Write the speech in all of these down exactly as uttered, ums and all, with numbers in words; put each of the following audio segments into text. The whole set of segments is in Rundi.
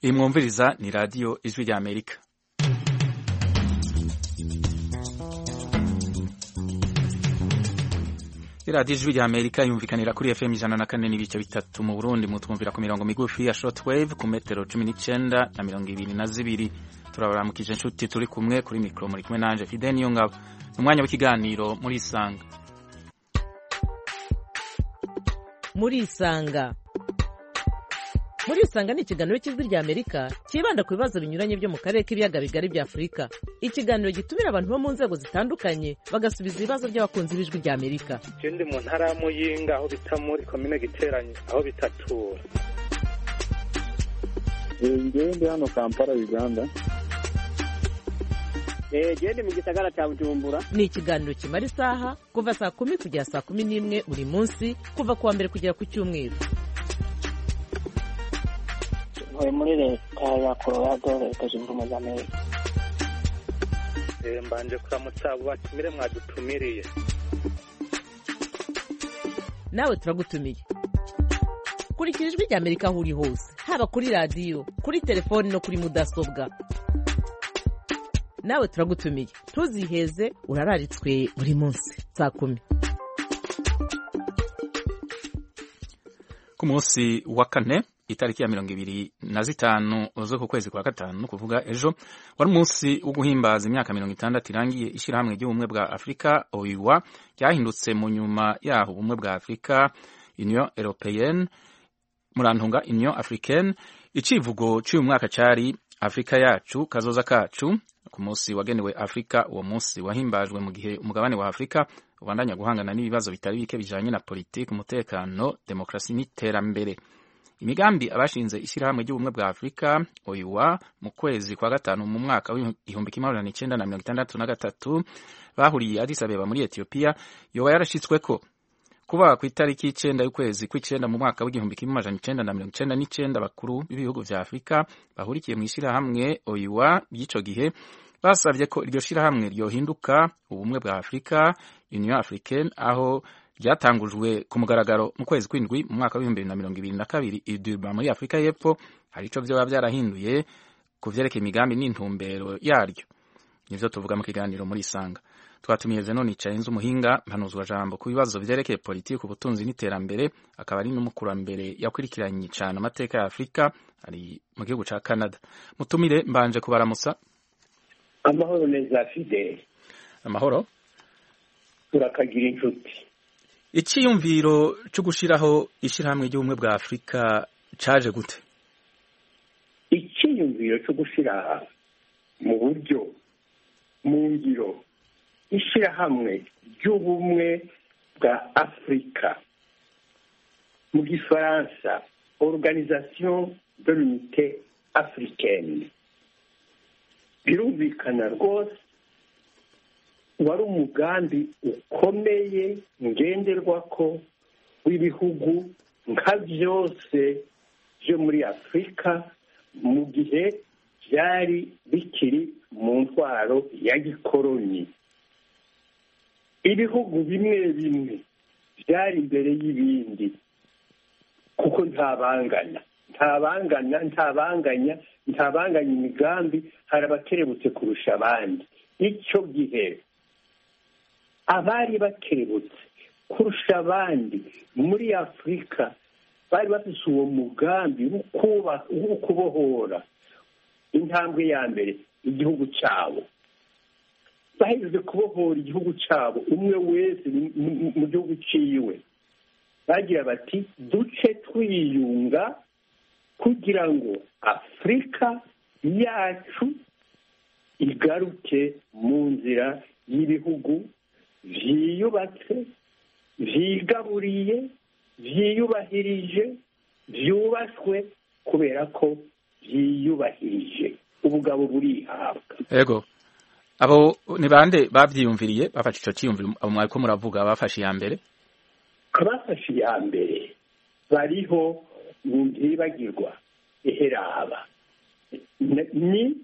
iyi mwumviriza ni radiyo ijwi rya Amerika. Iradiyo ijwi rya Amerika yumvikanira kuri F M ijana na kane n'ibice bitatu mu Burundi, mutwumvira ku mirongo migufi ya shortwave ku metero cumi n'icenda na mirongo ibiri na zibiri. Turabaramukije inshuti turi kumwe kuri mikro muri kumwe nanje Fidel Niyongabo. Umwanya w'ikiganiro muri Isanga. Muri Isanga. Muri Isanga ni ikiganiro cy'ijwi rya Amerika kibanda ku bibazo binyuranye byo mu karere k'ibiyaga bigari bya Afurika. Ikiganiro gitumira abantu bo mu nzego zitandukanye bagasubiza ibibazo by'abakunzi b'ijwi rya Amerika. Je ndi mu ntara ya Muyinga aho bita muri commune Giteranye aho bitatura. Ngewe ndi hano Kampala Uganda. Eh je ndi mu gisagara cya Bujumbura. Ni ikiganiro kimara isaha kuva saa kumi kugera saa kumi n'imwe buri munsi kuva kuwa mbere kugera ku cyumweru. Oye muri leta ya Colorado leta zunze ubumwe za Amerika. Eh mbanje kuramutsa abo batumire mwadutumiriye. Nawe turagutumiye. Kurikira ijwi rya Amerika aho uri hose, haba kuri radio, kuri telefone no kuri mudasobwa. Nawe turagutumiye. Ntuziheze, urararitswe buri munsi saa kumi. Ku munsi wa kane itariki ya mirongo ibiri na zitanu zo kwezi kwa gatanu no kuvuga ejo wari umunsi wo guhimbaza imyaka mirongo itandatu irangiye ishyirahamwe ry'ubumwe bwa Afurika O U A ryahindutse mu nyuma yaho ubumwe bwa Afurika Union Européenne murantunga Union Africaine. Icivugo cy'uyu mwaka cyari Afrika yacu kazoza kacu. Ku munsi wagenewe Afrika, uwo munsi wahimbajwe mu gihe umugabane wa Afrika ubandanya guhangana n'ibibazo bitari bike bijanye na politiki, umutekano, demokrasi n'iterambere. Imigambi abashinze ishyirahamwe ry'ubumwe bwa Afurika O U A mu kwezi kwa gatanu mu mwaka w'igihumbi kimwe magana icenda na mirongo itandatu na gatatu bahuriye Addis Abeba muri Ethiopia yoba yarashitsweko. Kuba ku itariki icenda y'ukwezi kw'icenda mu mwaka w'igihumbi kimwe magana icenda na mirongo icenda n'icenda bakuru b'ibihugu vya Afurika bahurikiye mu ishyirahamwe O U A y'ico gihe basavye ko iryo shyirahamwe ryohinduka ubumwe bwa Afurika Union Africaine, aho ryatangujwe ku mugaragaro mu kwezi kw'indwi mu mwaka w'ibihumbi bibiri na mirongo ibiri na kabiri i Durban muri Afurika y'Epfo. Hari ico vyoba vyarahinduye ku vyerekeye imigambi n'intumbero yaryo. Nivyo tuvuga mu kiganiro muri Isanga. Twatumiye Zenon Icayenze, umuhinga mpanuzwa jambo ku bibazo vyerekeye politiki, ubutunzi n'iterambere, akaba ari n'umukurambere yakurikiranye cyane amateka ya Afurika, ari mu gihugu ca Canada. Mutumire mbanje kubaramusa. Amahoro neza Fidel. Amahoro. Turakagira inshuti. Icyiyumviro cyo gushiraho ishyirahamwe ry'ubumwe bwa Afurika caje gute? Icyiyumviro cyo gushira mu buryo mu ngiro ishyirahamwe ry'ubumwe bwa Afurika, mu gifaransa Organisation de l'Unité Africaine, birumvikana rwose wari umugambi ukomeye ngenderwako w'ibihugu nka byose byo muri Afurika mu gihe byari bikiri mu ntwaro ya gikoloni. Ibihugu bimwe bimwe byari imbere y'ibindi kuko ntabangana ntabangana ntabanganya ntabanganya imigambi, hari abakerebutse kurusha abandi. Icyo gihe abari bakerebutse kurusha abandi muri Afurika bari bafise uwo mugambi wo kubohora intambwe ya mbere igihugu cyabo. Bahejeje kubohora igihugu cyabo umwe wese mu gihugu ciwe, bagira bati duce twiyunga kugira ngo Afurika yacu igaruke mu nzira y'ibihugu vyiyubatse, vyigaburiye, vyiyubahirije, vyubaswe kubera ko vyiyubahirije. Ubugabo burihabwa. Ego. Abo ni bande bavyiyumviriye bafashe ico ciyumviro abo mwariko muravuga bafashe ya mbere? Abafashe ya mbere bariho ntibagirwa eheraba ni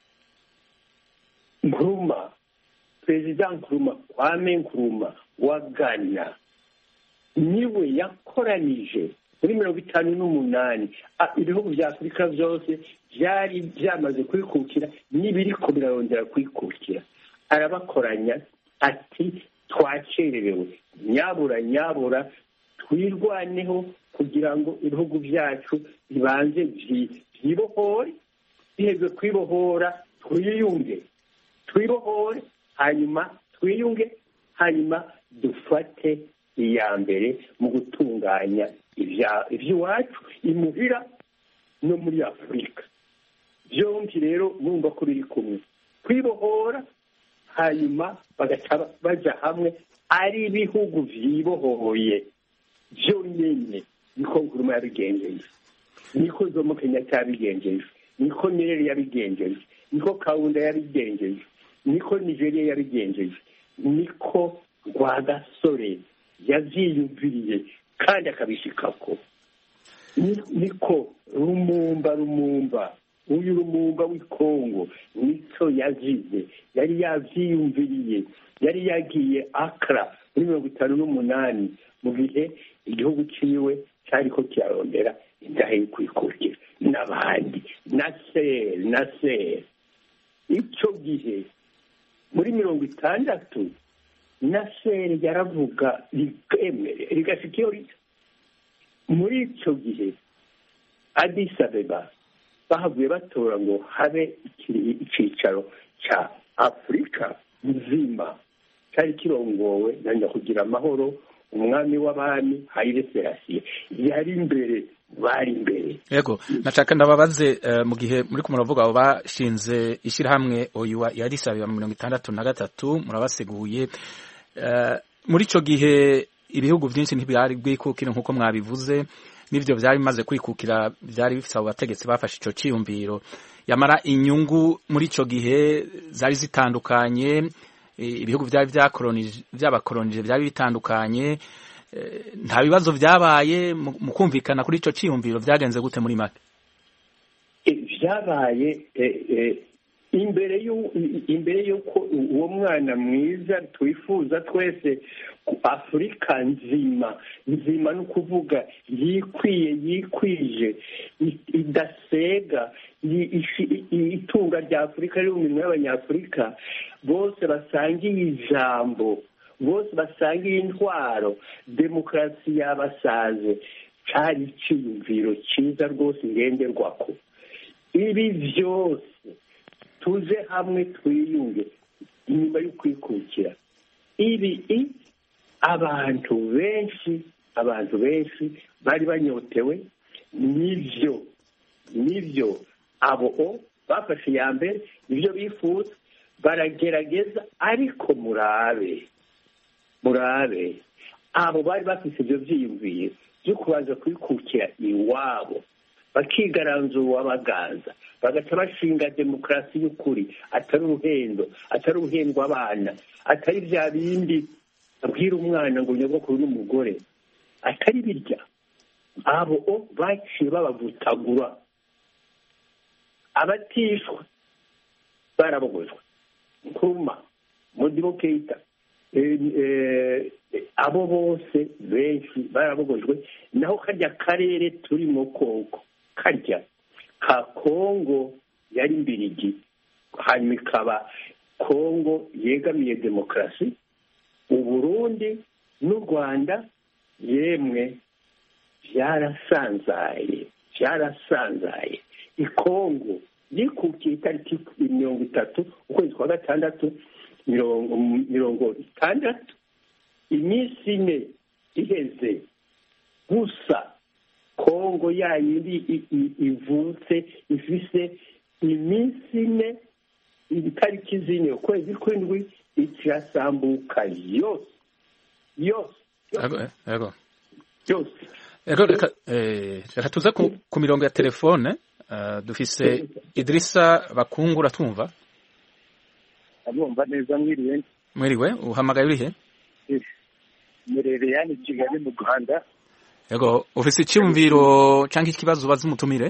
Nkrumah, Perezida Nkrumah, Kwame Nkrumah wa Ghana, niwe yakoranije muri mirongo itanu n'umunani ibihugu bya afurika byose byari byamaze kwikukira n'ibiriko birarondera kwikukira. Arabakoranya ati twacererewe, nyabura nyabura twirwaneho kugira ngo ibihugu byacu bibanze byibohore, biheze kwibohora twiyunge, twibohore hanyuma twiyunge, hanyuma dufate iya mbere mu gutunganya iby'iwacu imuhira no muri afurika. byombi rero bumva ko biri kumwe, kwibohora hanyuma bagaca bajya hamwe ari ibihugu byibohoye byonyine. Niko Nkuruma yabigenjeje, niko Jomo Kenyatta yabigenjeje, niko Nyerere yabigenjeje, niko Kaunda yabigenjeje, niko Nigeria yabigenjeje, niko Rwagasore yavyiyumviriye kandi akabishikako, niko Lumumba Lumumba uyu Lumumba w'ikongo nico yazize, yari yavyiyumviriye, yari yagiye Accra muri mirongo itanu n'umunani mu gihe igihugu ciwe cyariko kirarondera indahe yo kwikukira n'abandi Nasser Nasser. Ico gihe muri mirongo itandatu Nasser yaravuga rigemere rigashika iyo muri ico gihe Addis Abeba bahavuye batora ngo habe icicaro ca Afrika nzima cyari kirongowe na Nyakugira Amahoro, umwami w'abami Haile Selassie yari imbere, bari imbere. Yego, nashaka ndababaze uh, mu gihe muri ko muravuga abo bashinze ishyirahamwe oyuwa yari sabira mirongo itandatu na gatatu, murabaseguye uh, muri ico gihe ibihugu byinshi ntibyari bwikukira nkuko mwabivuze, nivyo byari bimaze kwikukira, byari bifite abo bategetsi bafashe ico ciyumviro, yamara inyungu muri ico gihe zari zitandukanye, ibihugu byari byakolonije byabakolonije byari bitandukanye. Nta bibazo byabaye mu kumvikana kuri ico ciyumviro, byagenze gute muri make? Byabaye imbere imbere yuko uwo mwana mwiza twifuza twese Afrika nzima nzima no kuvuga yikwiye yikwije idasega itunga rya Afrika riri mu minwe y'Abanyafurika bose basangiye ijambo, bose basangiye intwaro, demokarasi yabasaze, cyari iciyumviro cyiza rwose ngenderwako. Ibi byose tuze hamwe twiyunge inyuma yo kwikukira. Ibi abantu benshi abantu benshi bari banyotewe n'ivyo n'ivyo abo bafashe ya mbere nivyo bifuza, baragerageza, ariko murabe murabe abo bari bafise ivyo vyiyumviye byo kubanza kwikukira iwabo, bakigaranzura abaganza, bagaca bashinga demokarasi y'ukuri, atari uruhendo, atari uruhendwa abana, atari bya bindi abwira umwana ngo nyogokuru n'umugore, atari birya. Abo baciye babavutagura, abatishwa barabogojwe, Nkrumah, Modibo Keita, abo bose benshi barabogojwe. Naho karya karere turimo koko karya ka Kongo yari mbirigi, hanyuma ikaba Kongo yegamiye demokarasi, Uburundi n'u Rwanda yemwe byarasanzaye byarasanzaye. Ikongo yikukiye itariki mirongo itatu ukwezi kwa gatandatu mirongo mirongo itandatu, iminsi ine iheze gusa Kongo yayindi ivutse ifise iminsi ine itariki zine ukwezi kw'indwi ikirasambuka yose yose yego yose. Reka tuze ku mirongo ya telefone. Dufise Idrissa Bakungura, tumva abumva neza. Mwiriwe. Mwiriwe, uhamagaye urihe? Murere yani Kigali mu Rwanda. Yego, ufise icyumviro cyangwa ikibazo baza umutumire?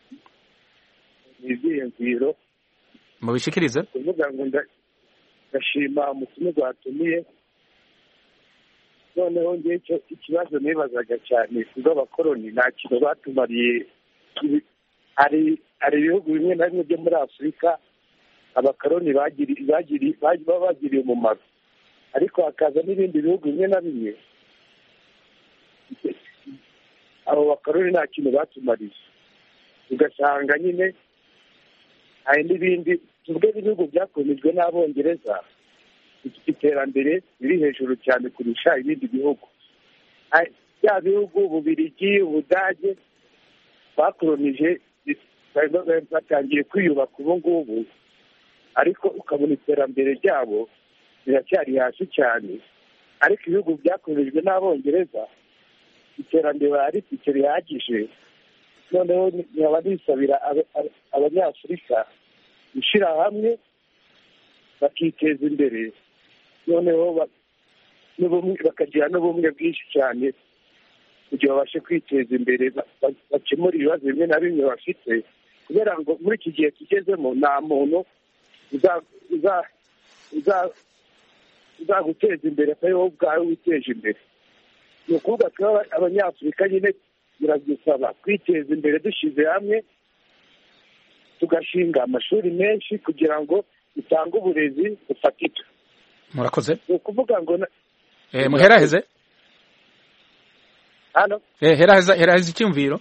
Ivyiyumviro mubishikirize. kuvuga ngo ndashima umutumire watumiye, noneho ngewe icyo ikibazo nibazaga cyane kubwo abakoroni nta kintu batumariye. hari hari ibihugu bimwe na bimwe byo muri afurika abakoroni bagiriye baba bagiriye umumaro, ariko hakaza n'ibindi bihugu bimwe na bimwe abo bakoroni nta kintu batumariye, ugasanga nyine hari n'ibindi tuvuge ibihugu byakoronijwe n'abongereza bifite iterambere riri hejuru cyane kurusha ibindi bihugu. bya bihugu Ububiligi, Ubudage bakoronije batangiye kwiyubaka ubu ngubu, ariko ukabona iterambere ryabo riracyari hasi cyane. ariko ibihugu byakoronijwe n'abongereza iterambere bari rifite rihagije. noneho nkaba nisabira abanyafurika gushyira hamwe bakiteza imbere, noneho bakagira n'ubumwe bwinshi cyane kugira babashe kwiteza imbere, bakemura ibibazo bimwe na bimwe bafite, kubera ngo muri iki gihe tugezemo nta muntu uzaguteza imbere atari wowe ubwawe witeje imbere. ni ukuvuga ko abanyafurika nyine biradusaba kwiteza imbere dushyize hamwe, tugashinga amashuri menshi kugira ngo dutange uburezi bufatika. murakoze. ni ukuvuga ngo eh muheraheze hano eh heraheza heraheza icyumviro.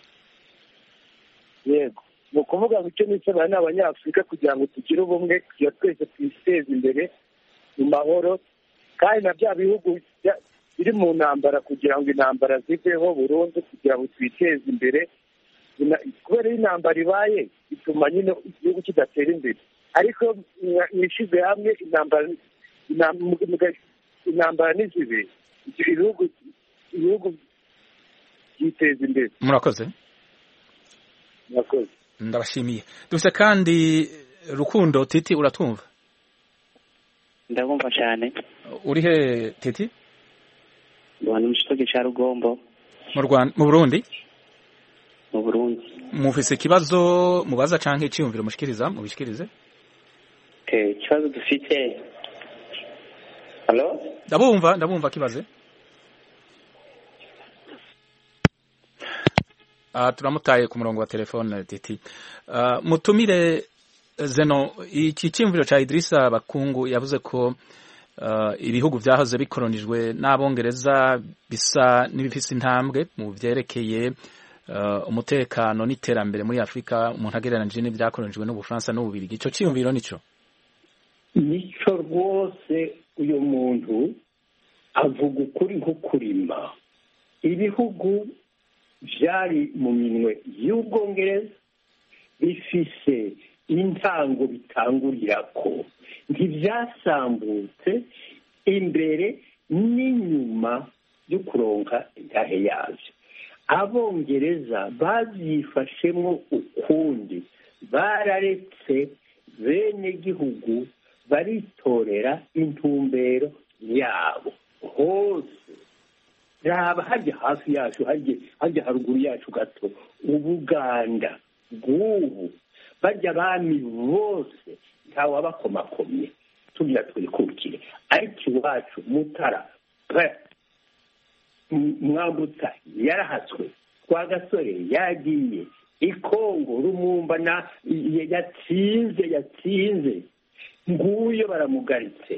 yego, ni ukuvuga ngo icyo nisaba ni abanyafurika kugira ngo tugire ubumwe, kugira twese twiteze imbere mu mahoro, kandi na bya bihugu biri mu ntambara kugira ngo intambara ziveho burundu, kugira ngo twiteze imbere. kubera iyo intambara ibaye bituma nyine igihugu kidatera imbere, ariko mwishyize hamwe intambara intambara n'izibe ibihugu ibihugu byiteza imbere. murakoze. murakoze, ndabashimiye. dufite kandi Rukundo. Titi, uratwumva? ndabumva cyane. uri he Titi? Rwanda mu kigo cya Rugombo mu Rwanda mu Burundi. mu Burundi. mufise ikibazo mubaza canke icyumviro mushikiriza mubishikirize? Okay, ikibazo dufite. Hello? Ndabumva, ndabumva kibaze. Ah, turamutaye ku murongo wa telefone Titi. Ah, mutumire Zeno, iki cyumviro cha Idrissa Bakungu yavuze ko uh, ibihugu byahoze bikoronijwe n'abongereza bisa n'ibifise intambwe mu byerekeye uh, umutekano n'iterambere muri Afrika umuntu agereranije n'ibyakoronijwe n'Ubufaransa n'Ububiligi. Ico cyumviro nico nico rwose. uyu muntu avuga ukuri nko kurima. ibihugu byari mu minwe y'Ubwongereza bifise intango bitangurira ko ntibyasambutse imbere n'inyuma yo kuronka intahe yabyo. abongereza babyifashemo ukundi, bararetse bene gihugu baritorera intumbero yabo hose. raba hajya hafi yacu, hajya haruguru yacu gato, Ubuganda bw'ubu bajya abami bose ntawe abakomakomye tugira twikukire, ariko iwacu Mutara Mwambutsa yarahatswe, kwa Gasore yagiye, Ikongo Rumumba na yatsinze yatsinze nguyo baramugaritse.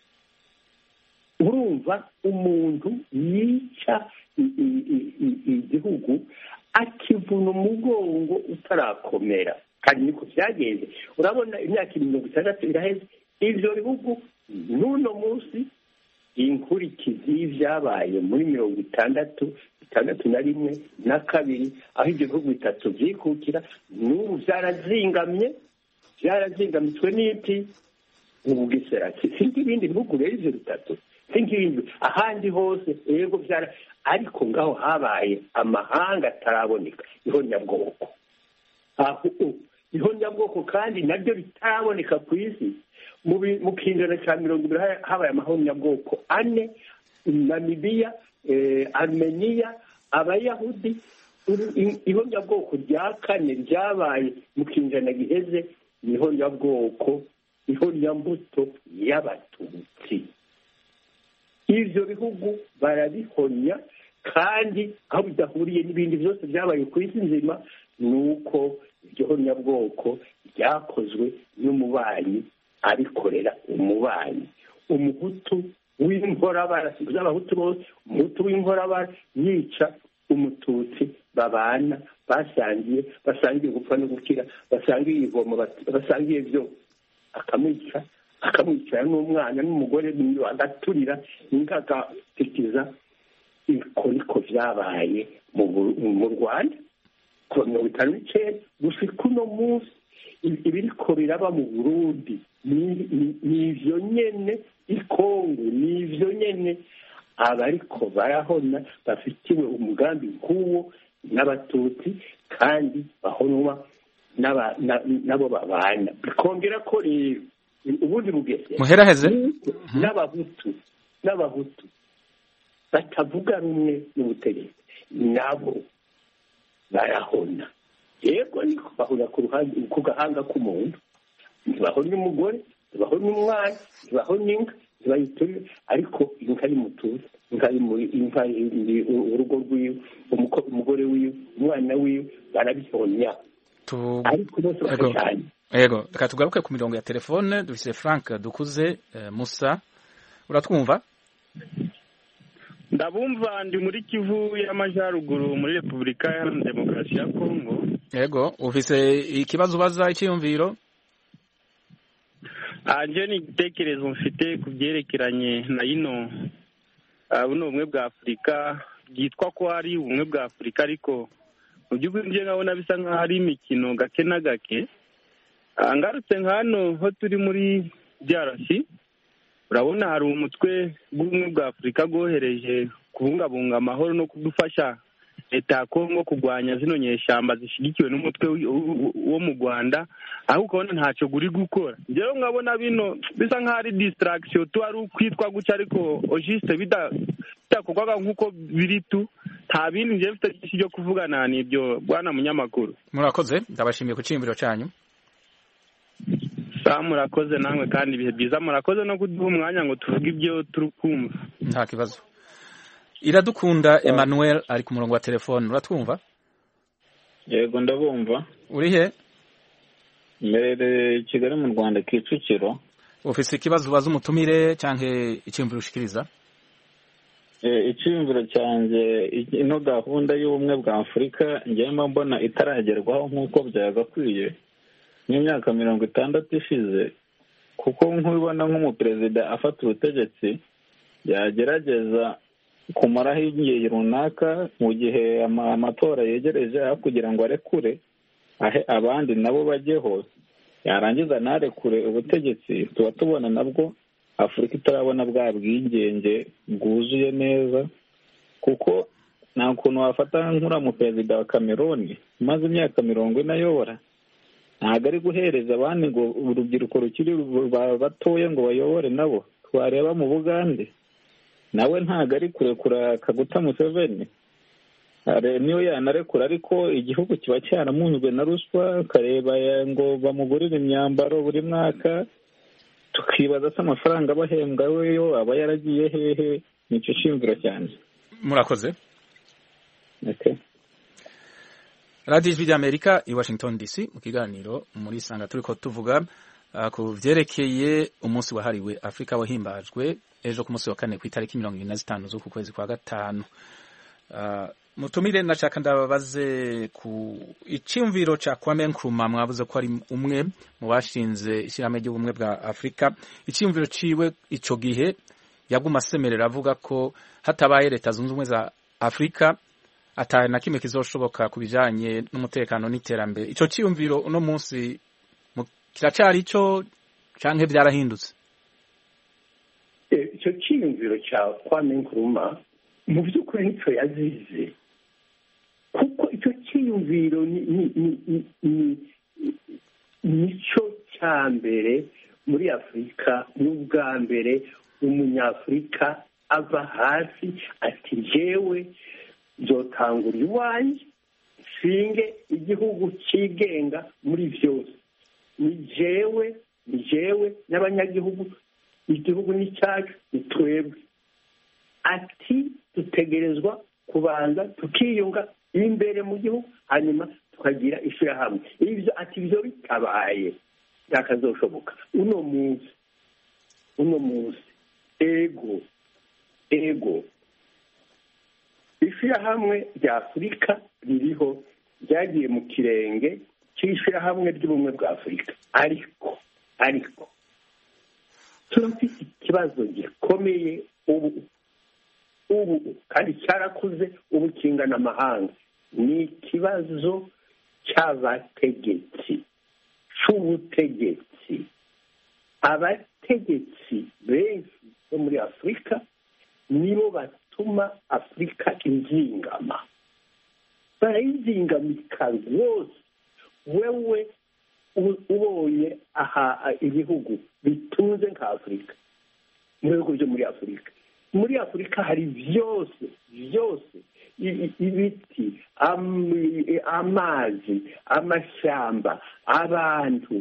urumva umuntu yica igihugu akivuna umugongo utarakomera, kandi niko byagenze. urabona imyaka mirongo itandatu iraheze, ibyo bihugu n'uno munsi inkurikizi y'ibyabaye muri mirongo itandatu itandatu na rimwe na kabiri, aho ibyo bihugu bitatu byikukira, n'ubu byarazingamye byarazingamitswe n'iki Ubugesera. sinzi ibindi bihugu rero ibyo bitatu, sinzi ibindi ahandi hose yego byara, ariko ngaho habaye amahanga ataraboneka, ihonyabwoko. aho ihonyabwoko kandi naryo ritaraboneka ku isi. mu kinjana cya mirongo ibiri habaye amahonyabwoko ane: Namibiya, Armenia, Abayahudi. ihonyabwoko rya kane ryabaye mu kinjana giheze ni ihonyabwoko ihonyambuto y'Abatutsi. ivyo bihugu barabihonya kandi aho bidahuriye n'ibindi byose byabaye ku isi nzima ni uko iryo honyabwoko ryakozwe n'umubanyi abikorera umubanyi. Umuhutu w'inkorabara z'abahutu bose, umuhutu w'inkorabara yica umututsi babana basangiye basangiye gupfa no gukira, basangiye ivomo, basangiye byo, akamwica akamwicara n'umwana n'umugore agaturira ingagatikiza. Iko niko vyabaye mu Rwanda ku mirongo itanu n'icenda gushika uno munsi. Ibiriko biraba mu Burundi n'ivyo nyene, i Kongo n'ivyo nyene. Abariko barahona bafitiwe umugambi nk'uwo n'abatutsi kandi bahonwa nabo babana. Bikongera ko rero ubundi bugeze muheraheze n'abahutu n'abahutu batavuga rumwe n'ubutegetsi nabo barahona. Yego niko bahona ku ruhande ku gahanga k'umuntu, ntibahona umugore, ntibahona umwana, ntibahona inka, ntibayiturire, ariko inka y'umutuzi, inka inka urugo rwiwe, umugore wiwe, umwana wiwe barabihonya. Ariko bose bakajanye. Yego, reka tugaruke ku mirongo ya telefone. Dufise Frank Dukuze uh, Musa, uratwumva? Ndabumva, ndi muri Kivu y'Amajyaruguru muri Repubulika Iharanira Demokarasi ya Kongo. Yego, ufise ikibazo ubaza, icyiyumviro? Anje ni igitekerezo mfite ku byerekeranye na ino buno bumwe bwa Afurika, byitwa ko ari ubumwe bwa Afurika, ariko mu by'ukuri nje nkabona bisa nk'aho ari imikino gake na gake. Ngarutse nk'hano ho turi muri D R C, urabona hari umutwe w'ubumwe bwa Afurika bwohereje kubungabunga amahoro no kudufasha leta ya Kongo kurwanya zino nyeshyamba zishyigikiwe n'umutwe wo mu Rwanda, aho ukabona ntacyo guri gukora. Njyewe nkabona bino bisa nk'aho ari distraction tu, ari ukwitwa gutya, ariko ogiste bidakorwaga nk'uko biri tu. Nta bindi njyewe mfite byinshi byo kuvugana n'ibyo, bwana munyamakuru. Murakoze, ndabashimiye ku cyiyumviro cyanyu. Sa murakoze namwe kandi ibihe byiza, murakoze no kuduha umwanya ngo tuvuge ibyo turi kumva. Nta kibazo. Iradukunda Emmanuel ari ku murongo wa telefone, uratwumva? Yego ndabumva. Uri he? Mbere Kigali mu Rwanda, Kicukiro. Ufise ikibazo ubaza umutumire canke icyumviro ushikiriza? Eh, icyumviro cyanjye ino gahunda y'ubumwe bwa Afurika ngema mbona itaragerwaho nk'uko byagakwiye n'imyaka mirongo itandatu ishize, kuko nk'ubibona nk'umuperezida afata ubutegetsi yagerageza kumaraho igihe runaka mu gihe amatora yegereje, aho kugira ngo arekure ahe abandi nabo bajyeho, yarangiza narekure ubutegetsi, tuba tubona nabwo Afurika itarabona bwa bwigenge bwuzuye neza. Kuko nta kuntu wafata nk'ura mu perezida wa Cameroon maze imyaka mirongo ine ayobora, ntabwo ari guhereza abandi ngo urubyiruko rukiri batoye ngo bayobore nabo. Twareba mu Bugande nawe ntabwo ari kurekura Kaguta Museveni, niyo yanarekura, ariko igihugu kiba cyaramunzwe na ruswa, kareba ngo bamugurire imyambaro buri mwaka, tukibaza se amafaranga bahembwa weyo aba yaragiye hehe. Nicyo cyumviro cyane. Murakoze. Okay. Radio Ijwi ry'Amerika i Washington D C, mu kiganiro muri Sanga turiko tuvuga uh, ku vyerekeye umunsi wahariwe Afrika wahimbajwe ejo ku munsi wa kane ku itariki mirongo ine na zitanu z'uku kwezi kwa gatanu. Uh, mutumire nashaka ndababaze ku icyumviro ca Kwame Nkrumah, mwavuze ko ari umwe mu bashinze ishyirahamwe ry'ubumwe bwa Afrika. Icyumviro ciwe ico gihe yaguma asemerera avuga ko hatabaye leta zunze ubumwe za Afrika atari na kimwe kizoshoboka ku bijanye n'umutekano n'iterambere. Ico cyumviro uno munsi kiracari ico canke byarahindutse? Ico cyumviro ca Kwame Nkrumah mu by'ukuri nicyo yazize, kuko icyo cyiyumviro nicyo cya mbere muri Afurika. n'ubwa mbere umunyafurika ava hasi ati jewe nzotangura iwanjye nshinge igihugu cyigenga muri byose, ni jewe ni jewe n'abanyagihugu, igihugu ni cyacu, ni twebwe. ati dutegerezwa kubanza tukiyunga imbere mu gihugu hanyuma tukagira ishyirahamwe ibyo ati ibyo bitabaye ntakazoshoboka uno munsi uno munsi ego ego ishyirahamwe rya afurika ririho ryagiye mu kirenge cy'ishyirahamwe ry'ubumwe bwa afurika ariko ariko turafite ikibazo gikomeye ubu ubu kandi cyarakuze ubu kingana amahanga ni ikibazo cy'abategetsi cy'ubutegetsi abategetsi benshi bo muri afurika nibo batuma afurika izingama barayizingamika rwose wewe ubonye aha ibihugu bitunze nka afurika mu bihugu byo muri afurika muri afurika hari byose byose ibiti amazi amashyamba abantu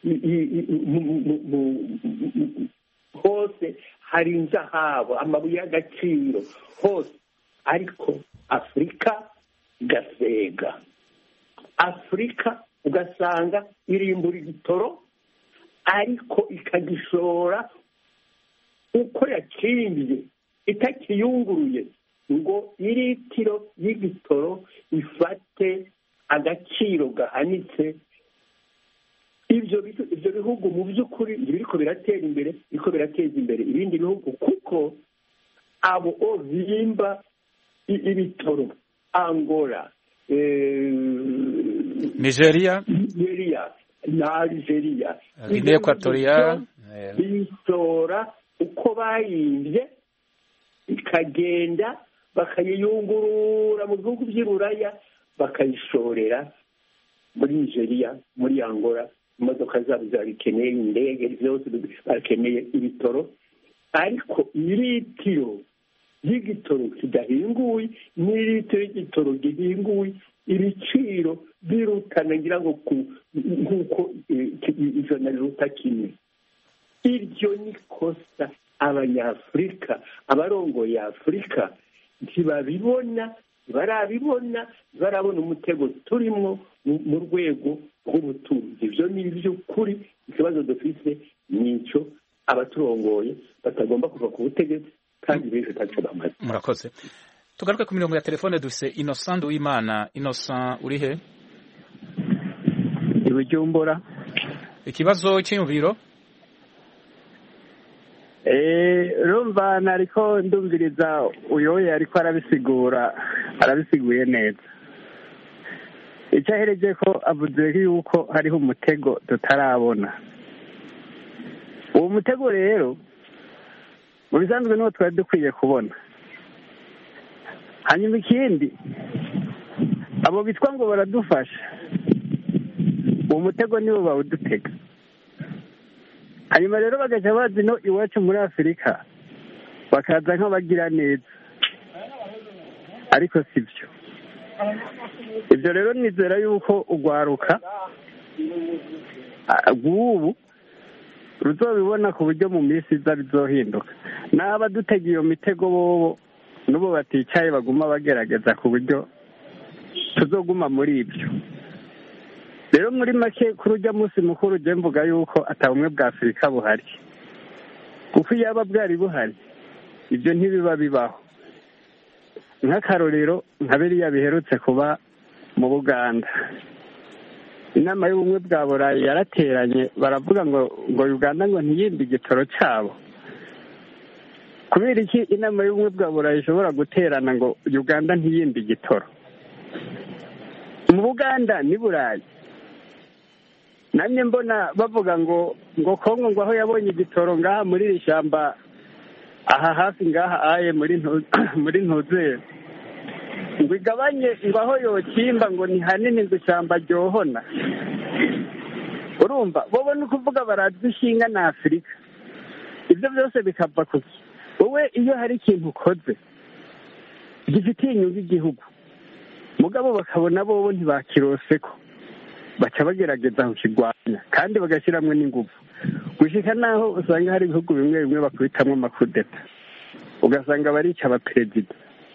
hose hari inzahabu amabuye y'agaciro hose ariko afurika igasega afurika ugasanga irimbura igitoro ariko ikagishora uko yakimbye itakiyunguruye ngo iritiro y'igitoro ifate agaciro gahanitse ibyo ibyo bihugu mu by'ukuri biriko biratera imbere biriko birateza imbere ibindi bihugu kuko abo bimba ibitoro Angola Nigeria Nigeria na Algeria Guinea Equatorial bisora uko bayimbye ikagenda bakayiyungurura mu bihugu by'i Buraya bakayishorera muri Nigeria muri Angola imodoka zabo zabikeneye indege byose bakeneye ibitoro ariko iritiro y'igitoro kidahinguye n'iritiro y'igitoro gihinguye ibiciro birutana ngira ngo nk'uko ijana riruta kimwe iryo ni kosa abanyafurika abarongoye afurika ntibabibona barabibona barabona umutego turimo mu rwego rw'ubutunzi ibyo ni iby'ukuri ikibazo dufite nicyo abaturongoye batagomba kuva ku butegetsi kandi benshi ntacyo bamaze murakoze tugaruke ku mirongo ya telefone dufite Innocent Uwimana Innocent uri he i Bujumbura ikibazo cy'imviro eh rumva nariko ndumviriza uyoye ariko arabisigura arabisiguye neza icyahereje ko avuze yuko hariho umutego tutarabona uwo mutego rero mu bisanzwe niwo twari dukwiye kubona hanyuma ikindi abo bitwa ngo baradufasha uwo mutego niwo bawudutega hanyuma rero bagaca bazi no iwacu muri afurika bakaza nk'abagira neza ariko si byo ibyo rero nizera yuko urwaruka rw'ubu ruzobibona ku buryo mu minsi iza bizohinduka n'aba dutega iyo mitego bobo n'ubu baticaye baguma bagerageza ku buryo tuzoguma muri ibyo rero muri make kuri ujya munsi mukuru ujye mvuga yuko atabumwe bwa afurika buhari kuko iyo aba bwari buhari ibyo ntibiba bibaho nk'akarorero nka biriya biherutse kuba mu Buganda inama y'ubumwe bwa burayi yarateranye baravuga ngo ngo Uganda ngo ntiyimbe igitoro cyabo kubera iki inama y'ubumwe bwa burayi ishobora guterana ngo Uganda ntiyimbe igitoro mu Buganda ni burayi namwe mbona bavuga ngo ngo Kongo ngo aho yabonye igitoro ngaha muri iri shyamba aha hafi ngaha aye muri muri ntuzere ngo igabanye ngo aho yokimba ngo ni hanini ngo ishyamba ryohona urumva bobo ni ukuvuga barazi ishinga na afurika ibyo byose bikava kuki wowe iyo hari ikintu ukoze gifitiye inyungu igihugu mugabo bakabona bobo ntibakirose ko baca bagerageza kukirwanya kandi bagashyiramo n'ingufu gushika naho usanga hari ibihugu bimwe bimwe bakubitamo amakudeta ugasanga barica abaperezida,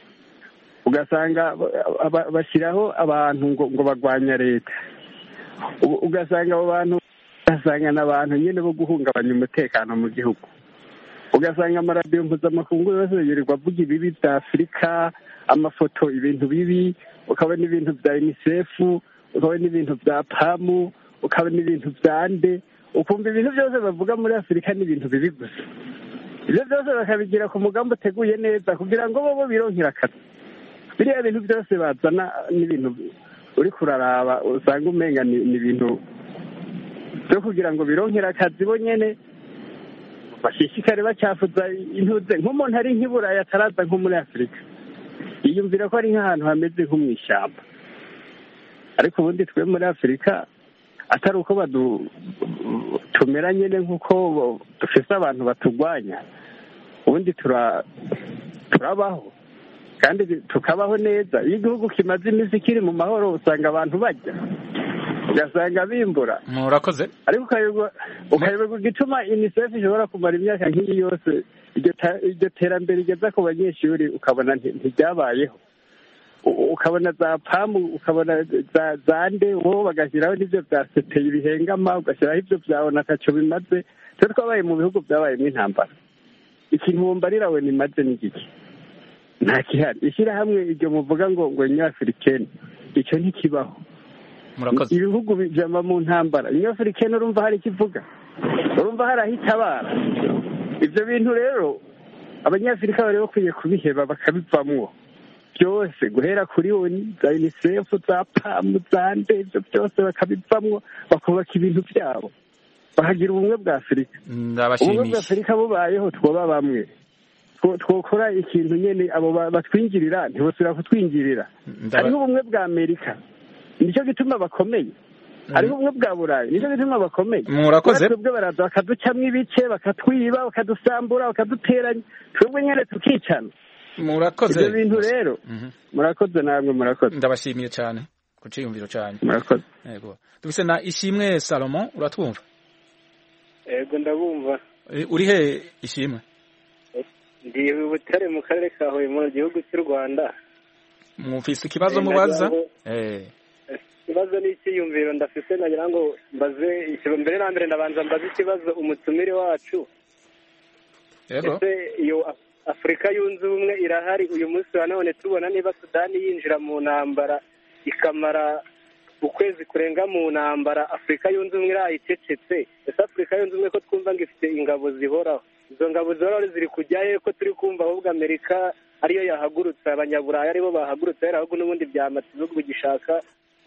ugasanga bashyiraho abantu ngo ngo bagwanya leta, ugasanga abo bantu ugasanga n'abantu nyine bo guhungabanya umutekano mu gihugu, ugasanga amaradiyo mpuzamakungu yose yirirwa avuga ibibi bya Afurika, amafoto ibintu bibi, ukabona ibintu bya UNICEF, ukabona ibintu bya pamu, ukabona ibintu bya nde, ukumva ibintu byose bavuga muri Afurika ni ibintu bibi gusa. Ibyo byose bakabigira ku mugambi uteguye neza kugira ngo bo bironkere akazi. Biriya bintu byose bazana n'ibintu uri kuraraba usanga umenga ni ibintu byo kugira ngo bironkere akazi bo nyene, bashishikare bacyafuza intuze. Nk'umuntu ari nk'iburayi ataraza nko muri Afurika, yiyumvira ko ari nk'ahantu hameze nko mu ishyamba, ariko ubundi twe muri Afurika atari uko tumera nyine nk'uko dufite abantu batugwanya, ubundi turabaho kandi tukabaho neza. Iyo igihugu kimaze iminsi kiri mu mahoro usanga abantu bajya, ugasanga bimbura. Murakoze. Ariko ukayoberwa igituma UNICEF ishobora kumara imyaka nk'iyi yose, iryo terambere rigeza ku banyeshuri ukabona ntiryabayeho, ukabona za pamu, ukabona za nde, wowe bagashyiraho n'ibyo bya seteye ibihengama, ugashyiraho ibyo byawe ntacyo bimaze. Twe twabaye mu bihugu byabayemo intambara, ikintu wumva we nimaze n'igiki nta kihari. Ishyirahamwe iryo muvuga ngo ngo nyafurikeni, icyo ntikibaho. Murakoze. Ibihugu bijama mu ntambara, nyafurikeni urumva hari ikivuga, urumva hari aho itabara. Ibyo bintu rero abanyafurika bari bakwiye kubiheba bakabivamwo byose, guhera kuri oni, za UNICEF, za pamu, za nde, ibyo byose bakabivamwo bakubaka ibintu byabo, bahagira ubumwe bwa Afurika. Ubumwe bwa Afurika bubayeho twoba bamwe, twokora ikintu nyene abo batwinjirira ntibosubira kutwinjirira. Hariho ubumwe bwa Amerika, nicyo gituma bakomeye. Hariho ubumwe bwa Burayi, nicyo gituma bakomeye. Murakoze. Twebwe baraza bakaducamwo ibice, bakatwiba, bakadusambura, bakaduteranya, twebwe nyene tukicana. Murakoze. Ibyo bintu rero murakoze, namwe murakoze. Ndabashimiye cyane ku ciyumviro cyane. Murakoze. Yego. Dufise na Ishimwe Salomon, uratwumva? Yego ndabumva. Uri he Ishimwe? Ndi Butare mu karere ka Huye mu gihugu cy'u Rwanda. Mufise ikibazo mubaza? Eh. Ikibazo ni ikiyumviro ndafise, nagira ngo mbaze mbere na mbere ndabanza mbaze ikibazo umutumire wacu. Yego. Ese iyo Afurika yunze ubumwe irahari uyu munsi wa none, tubona niba Sudani yinjira mu ntambara ikamara ukwezi kurenga mu ntambara, Afurika yunze ubumwe irayicecetse. Ese Afurika yunze ubumwe ko twumva ngo ifite ingabo zihoraho, izo ngabo zihoraho ziri kujyayo ko turi kumva ahubwo Amerika ariyo yahagurutse, abanyaburayi aribo bahagurutse, rero ahubwo n'ubundi byamata ibihugu bigishaka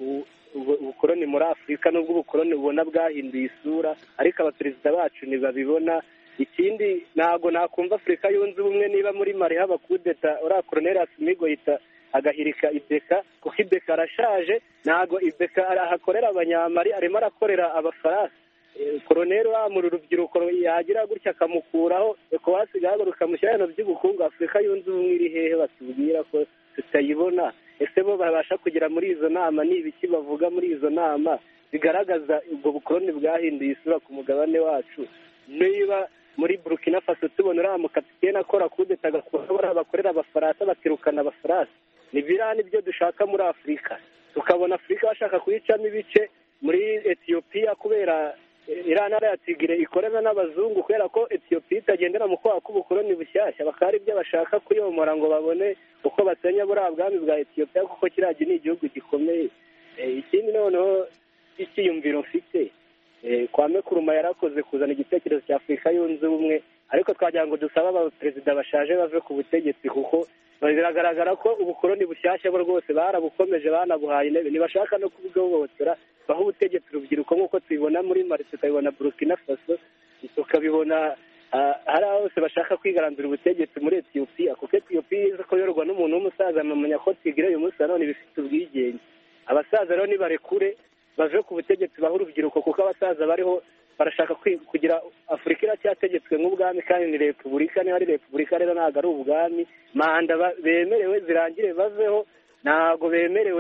ubukoroni muri Afurika, n'ubwo ubukoroni ubona bwahinduye isura, ariko abaperezida bacu ntibabibona. Ikindi ntago nakumva Afurika yunze ubumwe niba muri Mali haba kudeta uriya Colonel Assimi Goïta agahirika Ibeka, kuko Ibeka arashaje, ntago Ibeka ahakorera abanyamali, arimo arakorera abafaransa. Colonel wa mu rubyiruko yagira gutya akamukuraho, ko hasigaye rukamushyira ibintu by'ubukungu. Afurika yunze ubumwe iri hehe batubwira ko tutayibona? Ese bo babasha kugera muri izo nama, ni ibiki bavuga muri izo nama bigaragaza ubwo bukoroni bwahinduye isura ku mugabane wacu? Niba muri Burkina Faso tubona uriya mukapitene akora kudeta agakora abakorera abafaransa, bakirukana abafaransa, ni biriya nibyo dushaka muri Afurika. Tukabona Afurika bashaka kuyicamo ibice, muri Ethiopia kubera iriya ntara ya Tigre ikorana n'abazungu, kubera ko Ethiopia itagendera mu kwaha k'ubukoroni bushyashya, bakaba ari ibyo bashaka kuyomora ngo babone uko basenya buriya bwami bwa Ethiopia, kuko kiriya ni igihugu gikomeye. Ikindi noneho ikiyumviro mfite, Kwame Nkrumah yarakoze kuzana igitekerezo cya Afurika yunze ubumwe, ariko twagira ngo dusabe abaperezida bashaje bave ku butegetsi, kuko biragaragara ko ubukoroni bushyashya bo rwose barabukomeje, banabuhaye intebe, ntibashaka no kubugobotora, baho ubutegetsi urubyiruko nk'uko tubibona muri Mali, tukabibona Burkina Faso, tukabibona hari aho hose bashaka kwigaranzura ubutegetsi muri Ethiopia, kuko Ethiopia izi ko yorwa n'umuntu w'umusaza, mumenya ko Tigre uyu munsi nanone bifite ubwigenge. Abasaza rero nibarekure bave ku butegetsi, baho urubyiruko, kuko abasaza bariho barashaka kugira Afurika iracyategetswe nk'ubwami, kandi ni repubulika. Niba ari repubulika rero ntabwo ari ubwami. Manda bemerewe zirangire baveho, ntabwo bemerewe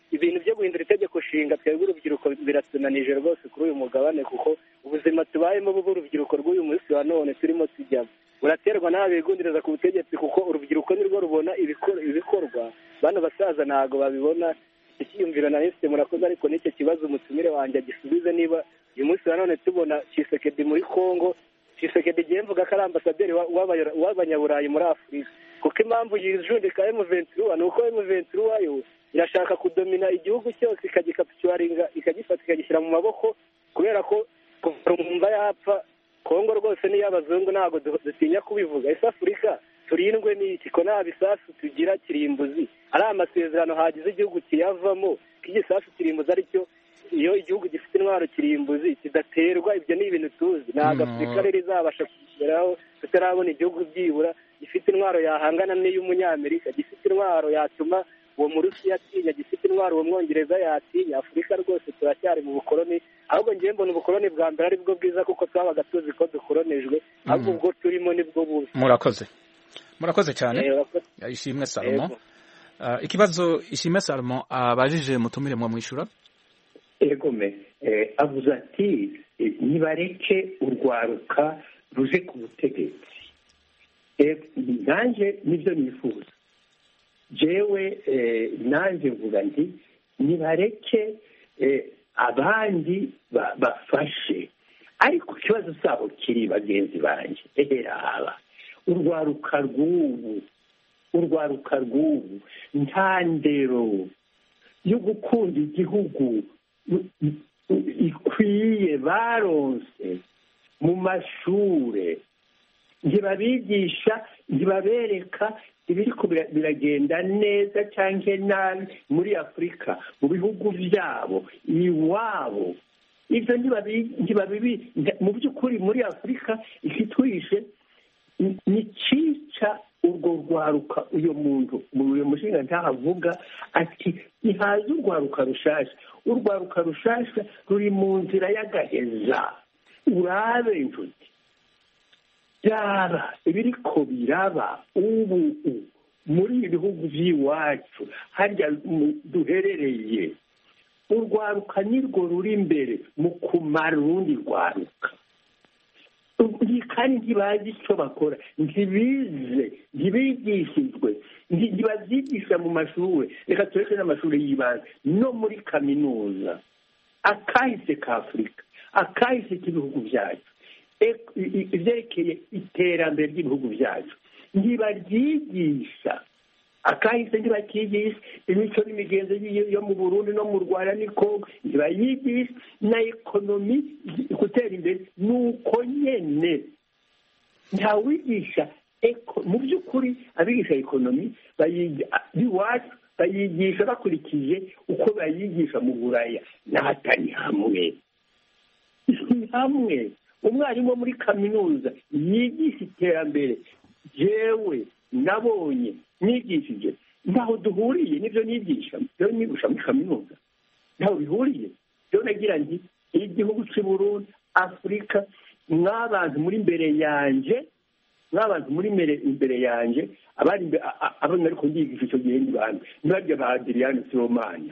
ibintu byo guhindura itegeko nshinga twebwe urubyiruko biratunanije rwose kuri uyu mugabane, kuko ubuzima tubayemo buba urubyiruko rw'uyu munsi wa none turimo tujyamo buraterwa n'abigundiriza ku butegetsi, kuko urubyiruko nirwo rubona ibikorwa, bano basaza ntabwo babibona. Ikiyumviro na nifite murakoze, ariko n'icyo kibazo umutumire wanjye agisubize, niba uyu munsi wa none tubona Tshisekedi muri Congo, Tshisekedi igihe mvuga ko ari ambasaderi w'abanyaburayi muri Afurika, kuko impamvu yijundika emu ventura ni uko emu ventura yo irashaka kudomina igihugu cyose ikagikapitularinga, ikagifata ikagishyira mu maboko, kubera ko kuva umwumva yapfa Kongo rwose n'iy'abazungu ntabwo dutinya kubivuga. Ese Afurika turindwe n'iki ko nta bisasu tugira kirimbuzi, ari amasezerano hagize igihugu kiyavamo k'igisasu kirimbuzi, aricyo iyo igihugu gifite intwaro kirimbuzi kidaterwa, ibyo ni ibintu tuzi. ntabwo Afurika rero izabasha kugeraho tutarabona igihugu byibura gifite intwaro yahangana n'iy'umunyamerika, gifite intwaro yatuma uwo murusiya atinya, gifite intwaro uwo mwongereza yatinya. Afurika rwose turacyari mu bukoloni, ahubwo ngiye mbona ubukoloni bwa mbere ari bwo bwiza, kuko twabaga tuzi ko dukolonijwe, ahubwo ubwo turimo nibwo bubi. murakoze murakoze cyane. Ishimwe Salomo, ikibazo Ishimwe Salomo abajije mutumire mwa mwishura. egome avuze ati nibareke urwaruka ruje ku butegetsi. nanjye nibyo nifuza jewe, nanjye mvuga nti nibareke abandi bafashe, ariko ikibazo cyabo kiri bagenzi banjye. ehera urwaruka rw'ubu urwaruka rw'ubu nta ndero yo gukunda igihugu ikwiye baronse mu mashure, ntibabigisha, ntibabereka ibiriko biragenda neza cyangwa nabi muri Afurika, mu bihugu byabo iwabo. ibyo ntibabibi mu by'ukuri muri Afurika ikitwishe ni cyica urwo rwaruka. uyu muntu uyu mushinga ntahavuga ati ntihaze urwaruka rushasha. urwaruka rushasha ruri mu nzira y'agaheza. urabe inshuti, byaba ibiriko biraba ubu muri ibihugu by'iwacu harya duherereye, urwaruka nirwo ruri imbere mu kumara urundi rwaruka, kandi ntibazi icyo bakora, ntibize, ntibigishijwe, ntibabyigisha mu mashuri. reka tureke n'amashuri y'ibanze no muri kaminuza. akahise ka Afurika, akahise k'ibihugu byacu, ibyerekeye iterambere ry'ibihugu byacu ntibaryigisha. akahise ntibakigisha, imico n'imigenzo yo mu Burundi no mu Rwanda ni Kongo ntibayigisha, na ekonomi gutera imbere ni uko nyene. ntawigisha mu by'ukuri, abigisha ekonomi iwacu bayigisha bakurikije uko bayigisha mu Buraya. n'ahatari hamwe ni hamwe. umwarimu wo muri kaminuza yigisha iterambere, jewe nabonye nigishije, ntaho duhuriye n'ibyo nigisha, byo nigisha muri kaminuza ntaho bihuriye. byo nagira nti igihugu cy'u Burundi, Afurika, mw'abantu muri imbere yanjye, mw'abantu muri imbere yanjye, abari abana ariko ndigisha icyo gihe n'ibandi ntibajya ba Adrian Sibomana,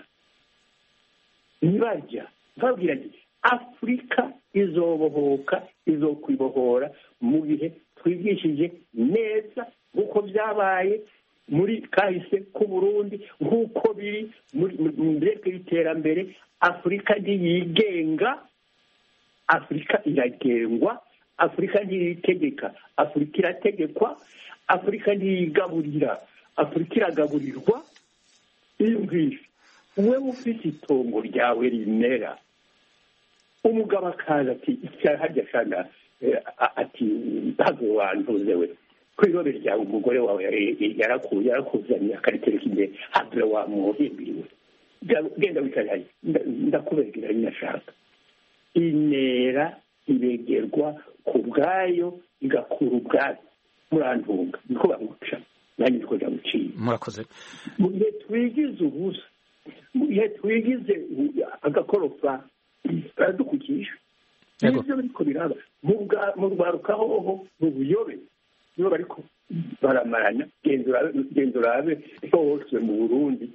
ntibajya babwira nti Afurika izobohoka, izokwibohora mu gihe twigishije neza nk'uko byabaye muri kahise k'u Burundi, nk'uko biri mu byerekeye iterambere. Afurika ntiyigenga, Afurika iragengwa. Afurika ntiyitegeka, Afurika irategekwa. Afurika ntiyigaburira, Afurika iragaburirwa. iyo ngiyo wowe ufite itongo ryawe rimera, umugabo akaza ati harya shana ati ntabwo wantuze we ko irobe ryawe umugore wawe yarakuye yarakuzaniye akaritereka imbere, habura wamuhimbiriwe, genda wicaye ndakubegera nyashaka. intera iregerwa ku bwayo igakura ubwayo. murantunga niko bamuca, nanjye niko ndamuciye. murakoze. mu gihe twigize ubusa, mu gihe twigize agakorofa baradukukisha. nibyo biriko biraba mu rwarukaho mu buyobe, nibo bariko baramarana. genda urabe hose mu Burundi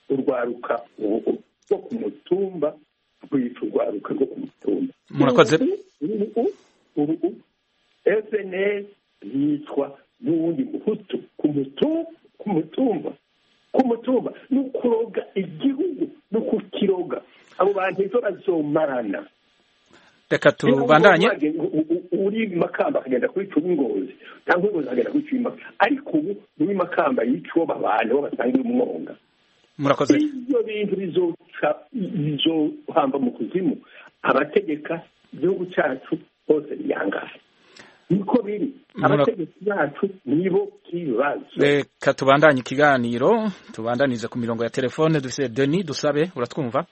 urwaruka rwo ku mutumba rwica urwaruka rwo ku mutumba. Murakoze. ubu F N L yitwa n'uwundi muhutu ku mutumba ku mutumba ku mutumba ni ukuroga igihugu no kukiroga. Abo bantu ejo bazomarana. Reka tubandanye. Uri Makamba akagenda kuri cumi Ngozi cyangwa Ngozi akagenda kuri cumi Makamba, ariko ubu muri Makamba yicwo abantu basangiye umwonga. Murakoze. Ibyo bintu bizoca bizohamba mu kuzimu. Abategeka igihugu cyacu bose biyangaye. Niko biri. Abategetsi bacu nibo kibazo. Reka tubandanye ikiganiro, tubandanize ku mirongo ya telefone. Dufite Denis Dusabe, uratwumva?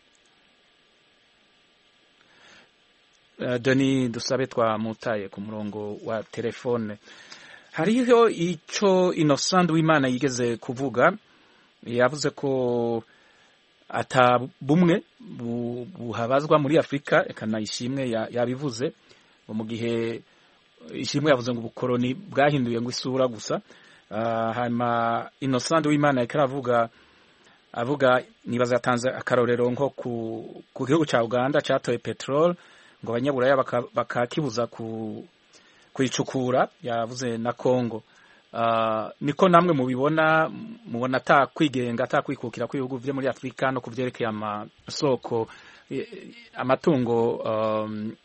Uh, Denis Dusabe twamutaye ku murongo wa telefone. Hariho ico Innocent Wimana yigeze kuvuga, yavuze ko ata bumwe buhabazwa muri Afrika, ekana ishimwe yabivuze mu gihe ishimwe yavuze ngo ubukoroni bwahinduye ngo isura gusa. Uh, hanyuma Innocent Wimana yakaravuga avuga nibaza yatanze akarorero nko ku, ku gihugu ca Uganda catoye petrol ngo abanyaburaya bakakibuza baka ku kwicukura, yavuze na Kongo. Uh, niko namwe mubibona, mubona ata kwigenga ata kwikukira kw'ibihugu vyo muri Afrika no kuvyerekeye amasoko amatungo um,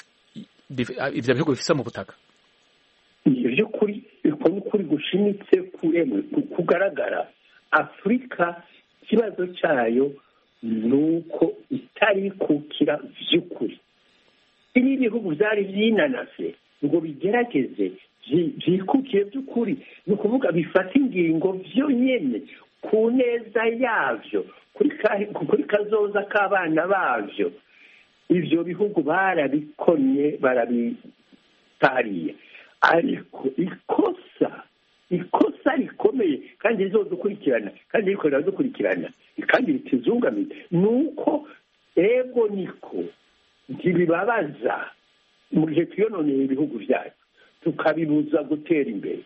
ivyo bihugu bifise mu butaka? Ivyo kuri iko n'ukuri gushimitse kuremwe kugaragara. Afrika kibazo cyayo nuko itari kukira vy'ukuri. Ibi bihugu vyari vyinanase ngo bigerageze vyikukiye vy'ukuri, ni ukuvuga bifata ingingo vyonyene ku neza yavyo, kuri kazoza k'abana bavyo. Ivyo bihugu barabikonye barabitariye, ariko ikosa ikosa rikomeye kandi rizodukurikirana kandi riko riradukurikirana kandi ritizungamye nuko ego niko ntibibabaza mu gihe twiyononeye ibihugu vyacu tukabibuza gutera imbere,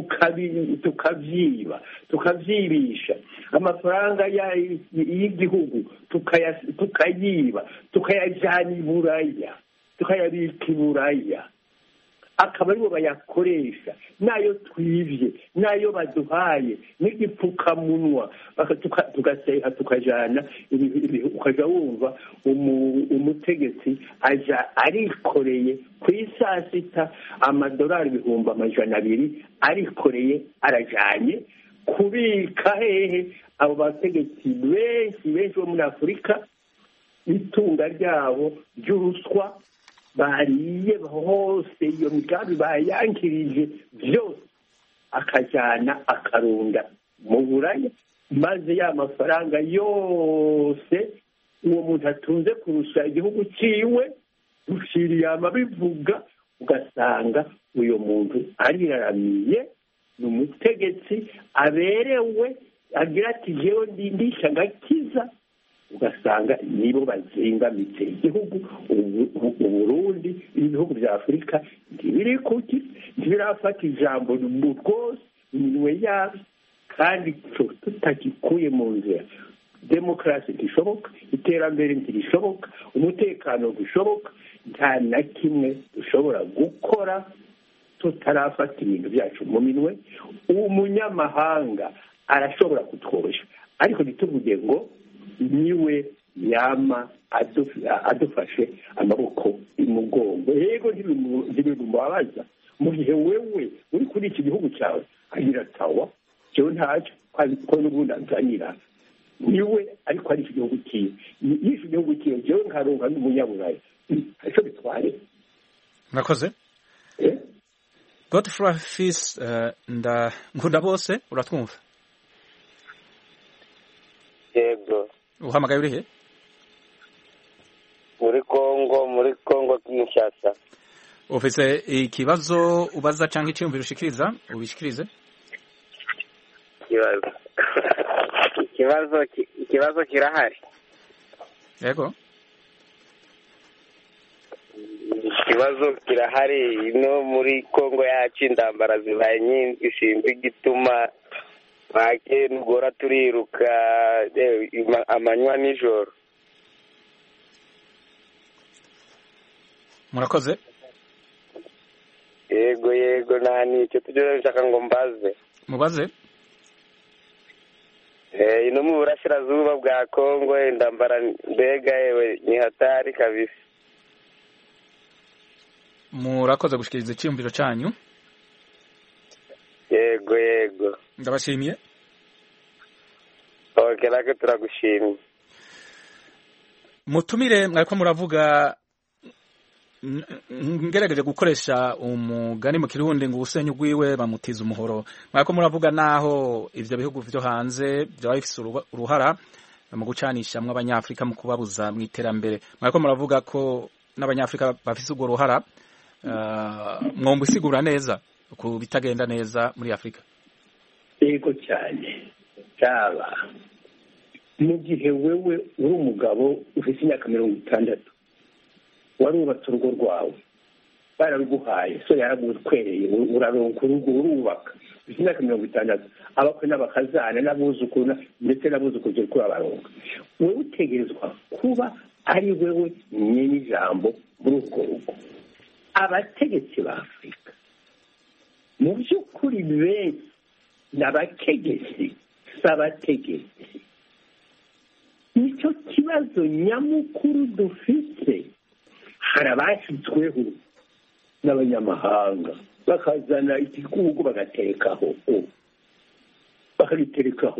tukavyiba tukavyibisha amafaranga y'igihugu tukayiba tukayajana i Buraya tukayabika i Buraya, akaba aribo bayakoresha, nayo twivye nayo baduhaye n'igipfukamunwa tugaseha tukajana. Ukaja wumva umutegetsi aja arikoreye ku isasita amadolari ibihumbi amajana abiri arikoreye arajanye kubika hehe. Abo bategetsi benshi benshi bo muri Afurika itunga ryabo ry'uruswa bariye hose, iyo migambi bayankirije byose akajana akarunda mu Buraya, maze ya mafaranga yose uwo muntu atunze kurusha igihugu ciwe rushiriye amabivuga, ugasanga uyo muntu ariraramiye ni umutegetsi aberewe agira ati jewe ndindisha gakiza, ugasanga nibo bazingamitse igihugu. Uburundi ibihugu vya Afrika ntibiri kuki ntibirafata ijambo mu rwose iminwe yabo, kandi tutakikuye mu nzira demokarasi ntishoboka, iterambere ntirishoboka, umutekano ntishoboka, nta na kimwe dushobora gukora tutarafata ibintu byacu mu minwe. Umunyamahanga arashobora kutwosha, ariko ntituvuge ngo niwe yama adufashe amaboko imugongo. Yego ntibigumubabaza mu gihe wewe uri kuri iki gihugu cyawe agira tawa cyo ntacyo ko n'ubundi azanira niwe, ariko ari iki gihugu kiwe yishe igihugu kiwe jewe nkaronka n'umunyaburayi icyo bitware. Murakoze. Godfrey Fils nda nkunda bose, uratwumva? Yego. Uhamagaye urihe? Muri Kongo, muri Kongo Kinshasa. Ufise ikibazo ubaza cyangwa icyumviro ushikiriza, ubishikirize? Ikibazo. Ikibazo ikibazo kirahari. Yego. Ikibazo kirahari no muri Kongo yacu indambara zibaye nyinshi, simbi gituma make nugora turiruka amanywa nijoro. Murakoze. Yego yego nani icyo tujye nshaka ngo mbaze. Mubaze. Eh ino mu burasirazuba bwa Kongo indambara mbega yewe ni hatari kabisa. Murakoze gushikiriza icyumviro cyanyu. Yego yego. Ndabashimiye. Okay, lake turagushimiye. Mutumire mwariko muravuga ngerageje gukoresha umugani mu kirundi ngo usenye ugwiwe bamutiza umuhoro. Mwariko muravuga naho ivyo bihugu vyo hanze byo bifise uruhara mu gucanishamwe abanyafrika mu kubabuza mu iterambere. Mwariko muravuga ko n'abanyafrika bafise urwo ruhara. Uh, mwomba isigura neza ku bitagenda neza muri Afrika. Yego cyane cyaba mu gihe wewe uri umugabo ufite imyaka mirongo itandatu warubatse urugo rwawe bararuguhaye so yaragutwereye uraronka urugo urubaka ufite imyaka mirongo itandatu abakwe n'abakazana n'abuzukuru ndetse n'abuzukuru kuri abaronka wewe utegerezwa kuba ari wewe nyene ijambo muri urwo rugo. Abategetsi ba Afrika mu by'ukuri benshi n'abategetsi s'abategetsi. Nicyo kibazo nyamukuru dufite. Hari abashyizweho n'abanyamahanga bakazana igihugu bagatekaho bakagiterekaho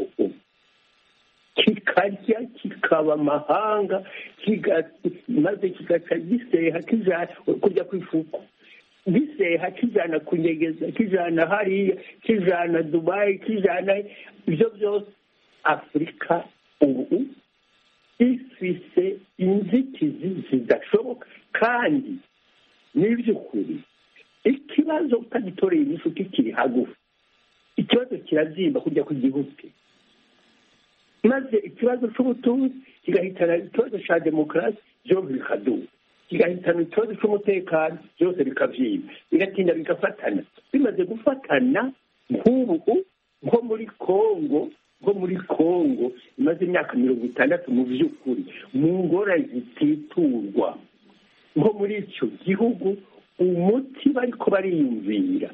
kikarya kikaba amahanga maze kigaca giseha kijana kurya kw'ifuku giseha kijana kunyegeza kijana hariya kijana Dubai kijana ibyo byose. Afrika ubu ifise inzitizi zidashoboka kandi n'iby'ukuri ikibazo utagitoreye inyishu kikiri hagufi ikibazo kirazimba kujya ku gihugu maze ikibazo cy'ubutunzi kigahitana ikibazo cya demokarasi byose bikaduka kigahitana ikibazo cy'umutekano byose bikavyiba bigatinda bigafatana bimaze gufatana nk'ubu nko muri Kongo nko muri Kongo imaze imyaka mirongo itandatu mu by'ukuri mu ngora zititurwa nko muri icyo gihugu umuti bariko bariyumvira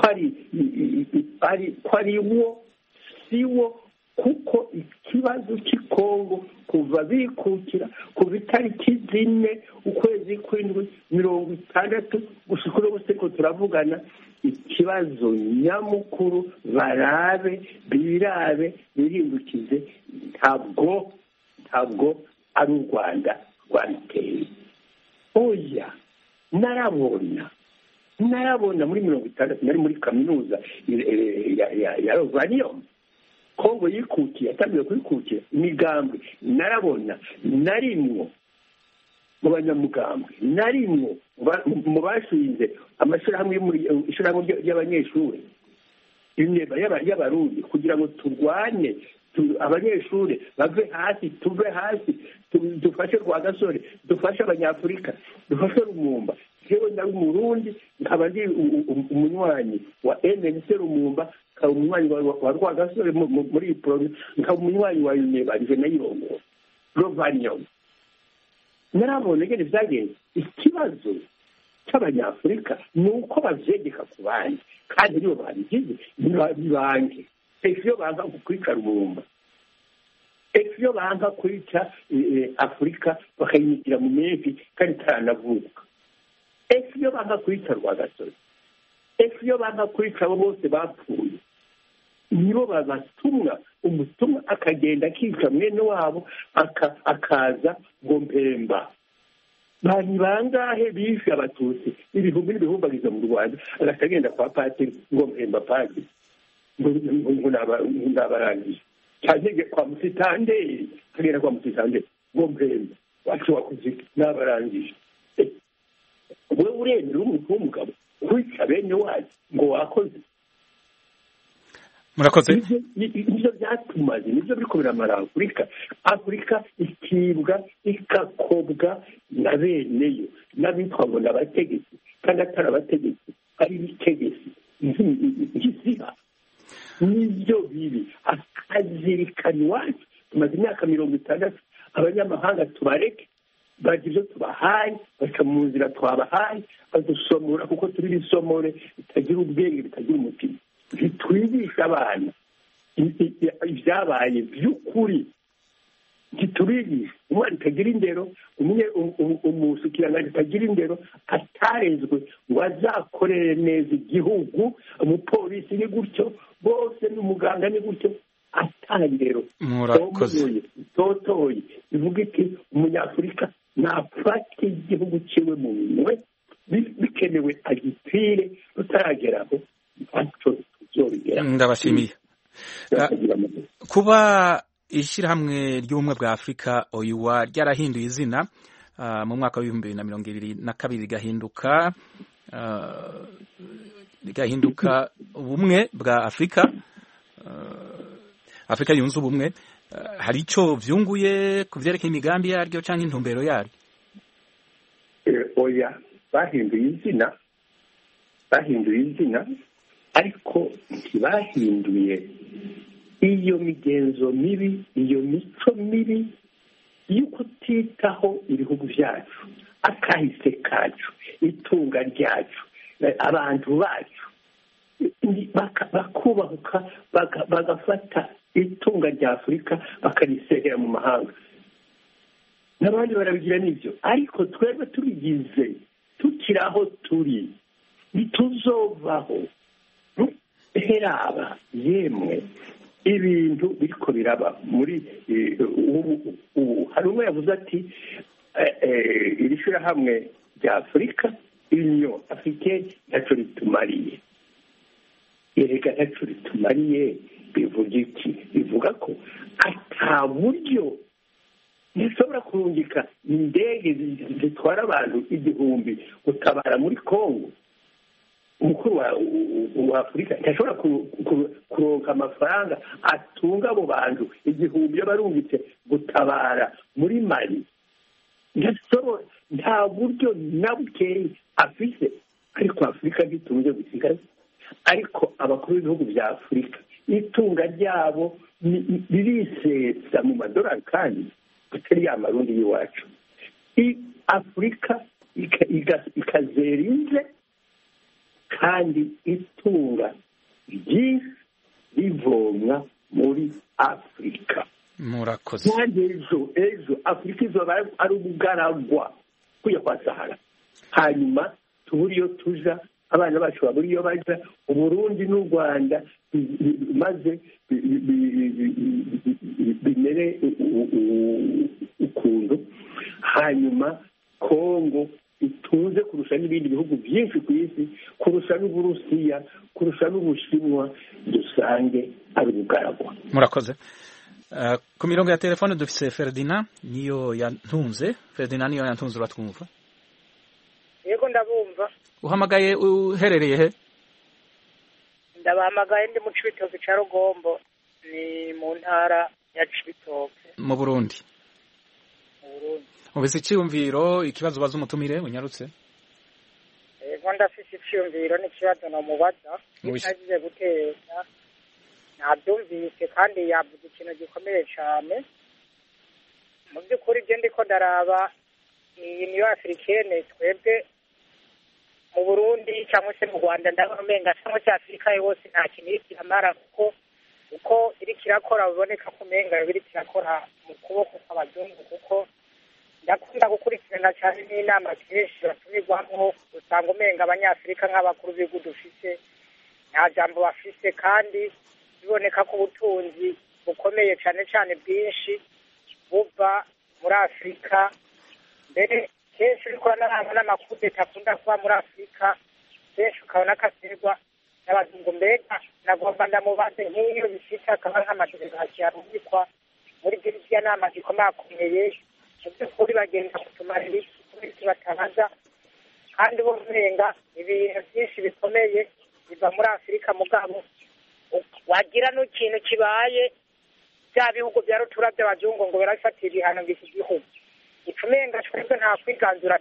ko ari wo siwo kuko ikibazo cy'ikongo kuva bikukira ku bitariki zine ukwezi kw'indwi mirongo itandatu gushika uno munsi ko turavugana ikibazo nyamukuru barabe birabe birimbukize ntabwo ntabwo ari u Rwanda rwabiteye. Oya narabona narabona muri mirongo itandatu nari muri kaminuza ya Rovanium Kongo yikukiye atamye kwikukira imigambwe narabona narimwo mu banyamugambwe narimwo mu bashinze amashirahamwe y'ishirahamwe y'abanyeshuri ineba y'abarundi kugira ngo turwane abanyeshuri bave hasi tuve hasi dufashe Rwagasore dufashe abanyafurika dufashe Lumumba. Jewe ndari umurundi nkaba ndi umunywanyi wa M N C Lumumba nkaba umunywanyi wa Rwagasore muri iyi province nkaba umunywanyi wa ineba nje nayirongo Rovanium. Narabona ngene vyagenze ikibazo cy'abanyafurika nuko bavyegeka ku bandi kandi nibo babigize bibange iyo banga kwica Lumumba iyo banga kwica Afrika bakayigira mu menshi kandi taranavuka iyo banga kwica Rwagasore iyo banga kwica abo bose bapfuye nibo babatumwa umutumwa akagenda akica mwene wabo akaza ngo mpemba. Bani bangahe bishe abatutsi ibihumbi n'ibihumbagiza mu Rwanda agenda kwa patiri ngo mpemba patiri ngo nabarangije cyane kwa Musitande kagera kwa Musitande ngo mpemba wacu wakuzika nabarangije. We uremera umuntu w'umugabo kwica bene wacu ngo wakoze murakoze. Nibyo byatumaze nibyo biriko biramara Afurika Afurika ikibwa ikakobwa na beneyo n'abitwa ngo n'abategetsi kandi atari abategetsi ari ibitegesi nk'iziha nibyo bibi akazirikana iwacu tumaze imyaka mirongo itandatu abanyamahanga tubareke bagira ibyo tubahaye baca mu nzira twabahaye badusomora kuko turi bisomore bitagira ubwenge bitagira umutima ntitwigisha abana ibyabaye by'ukuri ntitubigisha umwana utagira indero umusukiranganje utagira indero atarezwe ngo azakorere neza igihugu umupolisi ni gutyo bose n'umuganga ni gutyo atandero murakoze totoye bivuga iki umunyafurika nafata igihugu ciwe mu minwe bikenewe agipfire rutarageraho ntacyo tuzobigeraho. Ndabashimiye. Kuba ishyirahamwe ry'ubumwe bwa Afurika oyuwa ryarahinduye izina uh, mu mwaka w'ibihumbi bibiri na mirongo ibiri na kabiri rigahinduka uh, rigahinduka ubumwe bwa Afurika uh, Afurika yunze ubumwe uh, hari icyo vyunguye ku vyerekeye imigambi yaryo canke intumbero yaryo? Eh, oya bahinduye izina bahinduye izina ariko ntibahinduye iyo migenzo mibi iyo mico mibi yo kutitaho ibihugu byacu akahise kacu itunga ryacu abantu bacu bakubahuka bagafata itunga rya Afurika bakarisehera mu mahanga n'abandi barabigira n'ibyo ariko twebwe tubigize tukiri aho turi ntituzovaho heraba yemwe ibintu biriko biraba muri ubu ubu hari umwe yavuze ati iri shyirahamwe rya Afurika inyo afite ntacyo ritumariye erega ntacyo ritumariye bivuga iki bivuga ko ata buryo ntishobora kurungika indege zitwara abantu igihumbi gutabara muri Kongo umukuru wa Afurika ntashobora kuronka amafaranga atunga abo bantu igihumbi y'abarungitse gutabara muri Mali nta buryo na bukeyi afise ariko Afurika ntitunze gusigaye ariko abakuru b'ibihugu bya Afurika itunga ryabo birisetsa mu madolari kandi atari ya marundi y'iwacu Afurika ikazerinze kandi itunga ryinshi rivomwa muri Afurika. Murakoze. Kandi ejo ejo Afurika izoba ari ubugaragwa kuya kwa Sahara. Hanyuma tuburi iyo tuja abana bacu baburi iyo baja Uburundi n'u Rwanda maze bimere ukundu hanyuma Kongo ituze kurusha n'ibindi bihugu byinshi ku isi kurusha n'Uburusiya kurusha n'Ubushinwa dusange ari ubugaragwa. Murakoze. Uh, ku mirongo ya telefone dufise Ferdinand niyo yantunze Ferdinand niyo yantunze uratwumva? Yego ndabumva. Uhamagaye uherereye he? Ndabahamagaye ndi mu Cibitoke ca Rugombo ni mu ntara ya Cibitoke mu Burundi. Mu Burundi. Ubise icyumviro ikibazo baza umutumire unyarutse? Yego ndafise icyumviro n'ikibazo no mubaza ntagize guteza nabyumvise kandi yavuze ikintu gikomeye cyane mu by'ukuri byo ndiko ndaraba iyi niyo Africaine twebwe mu Burundi cyangwa se mu Rwanda ndabamenga cyangwa se Afrika yose nta kintu kiramara kuko uko iri kirakora biboneka ko menga biri kirakora mu kuboko kw'abazungu kuko ndakunda gukurikirana cyane n'inama kenshi batubirwamo usanga umenga abanyafurika nk'abakuru b'ibihugu dufise nta jambo bafise kandi biboneka ko ubutunzi bukomeye cyane cyane bwinshi buva muri Afurika mbere kenshi uriko n'ahantu n'amakudeta akunda kuba muri Afurika kenshi ukabona kaserwa n'abazungu mbega nagomba ndamubaze nk'iyo bifite akaba nk'amadelegasiyo arungikwa muri ziriya nama zikomakomeye mu by'ukuri bagenda kutumara ibiki kubiki batabaza kandi bo umenga ibintu byinshi bikomeye biva muri Afurika mugabo wagira n'ikintu kibaye bya bihugu bya rutura by'abazungu ngo barafatira ibihano by'iki gihugu icumenga twebwe nta kwiganzura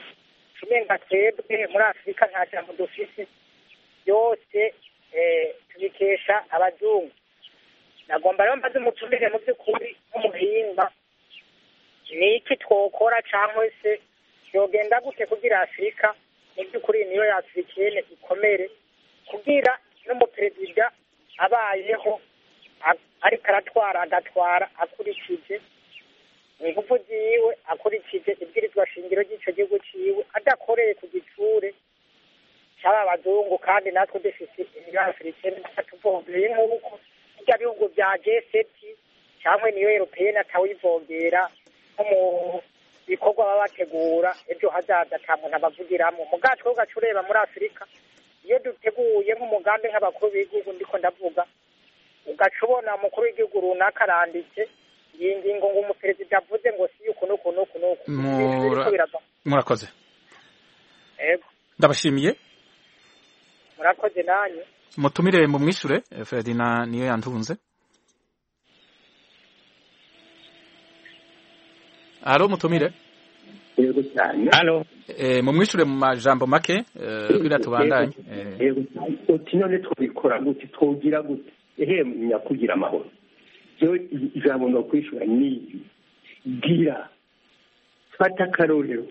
icumenga twebwe muri Afurika nta jambo dufise byose tubikesha abazungu. Nagomba rero mbaze umutumire mu by'ukuri nk'umuhinga ni iki twokora cyangwa se yogenda gute kugira Afurika mu by'ukuri niyo ya Africaine ikomere kugira n'umuperezida abayeho ariko aratwara agatwara akurikije ingufu ziwe akurikije ibwirizwa shingiro ry'icyo gihugu ciwe adakoreye ku gitsure cy'aba bazungu kandi natwe dufise iyo Africaine tuvombeye nk'uko ibyo bihugu bya G sept cyangwa niyo Européenne atawivogera nko mu bikorwa baba bategura ejo hazaza nta muntu abavugiramo mugatwe ugaca ureba muri Afurika iyo duteguye nk'umugambi nk'abakuru b'igihugu ndiko ndavuga ugaca ubona umukuru w'igihugu runaka aranditse iyi ngingo ngo umuperezida avuze ngo si uku n'uku n'uku n'uku murakoze yego ndabashimiye murakoze nanyu mutumire mu mwishure Ferdinand niyo yantunze. Alo mutumire. Yego cyane. Alo. Eh mu mwishure mu majambo make kwira tubandanye. Yego cyane. Uti none twikora gute twogira gute? Ehe nyakugira amahoro. Yo ijambo no kwishura ni gira. Fata karorero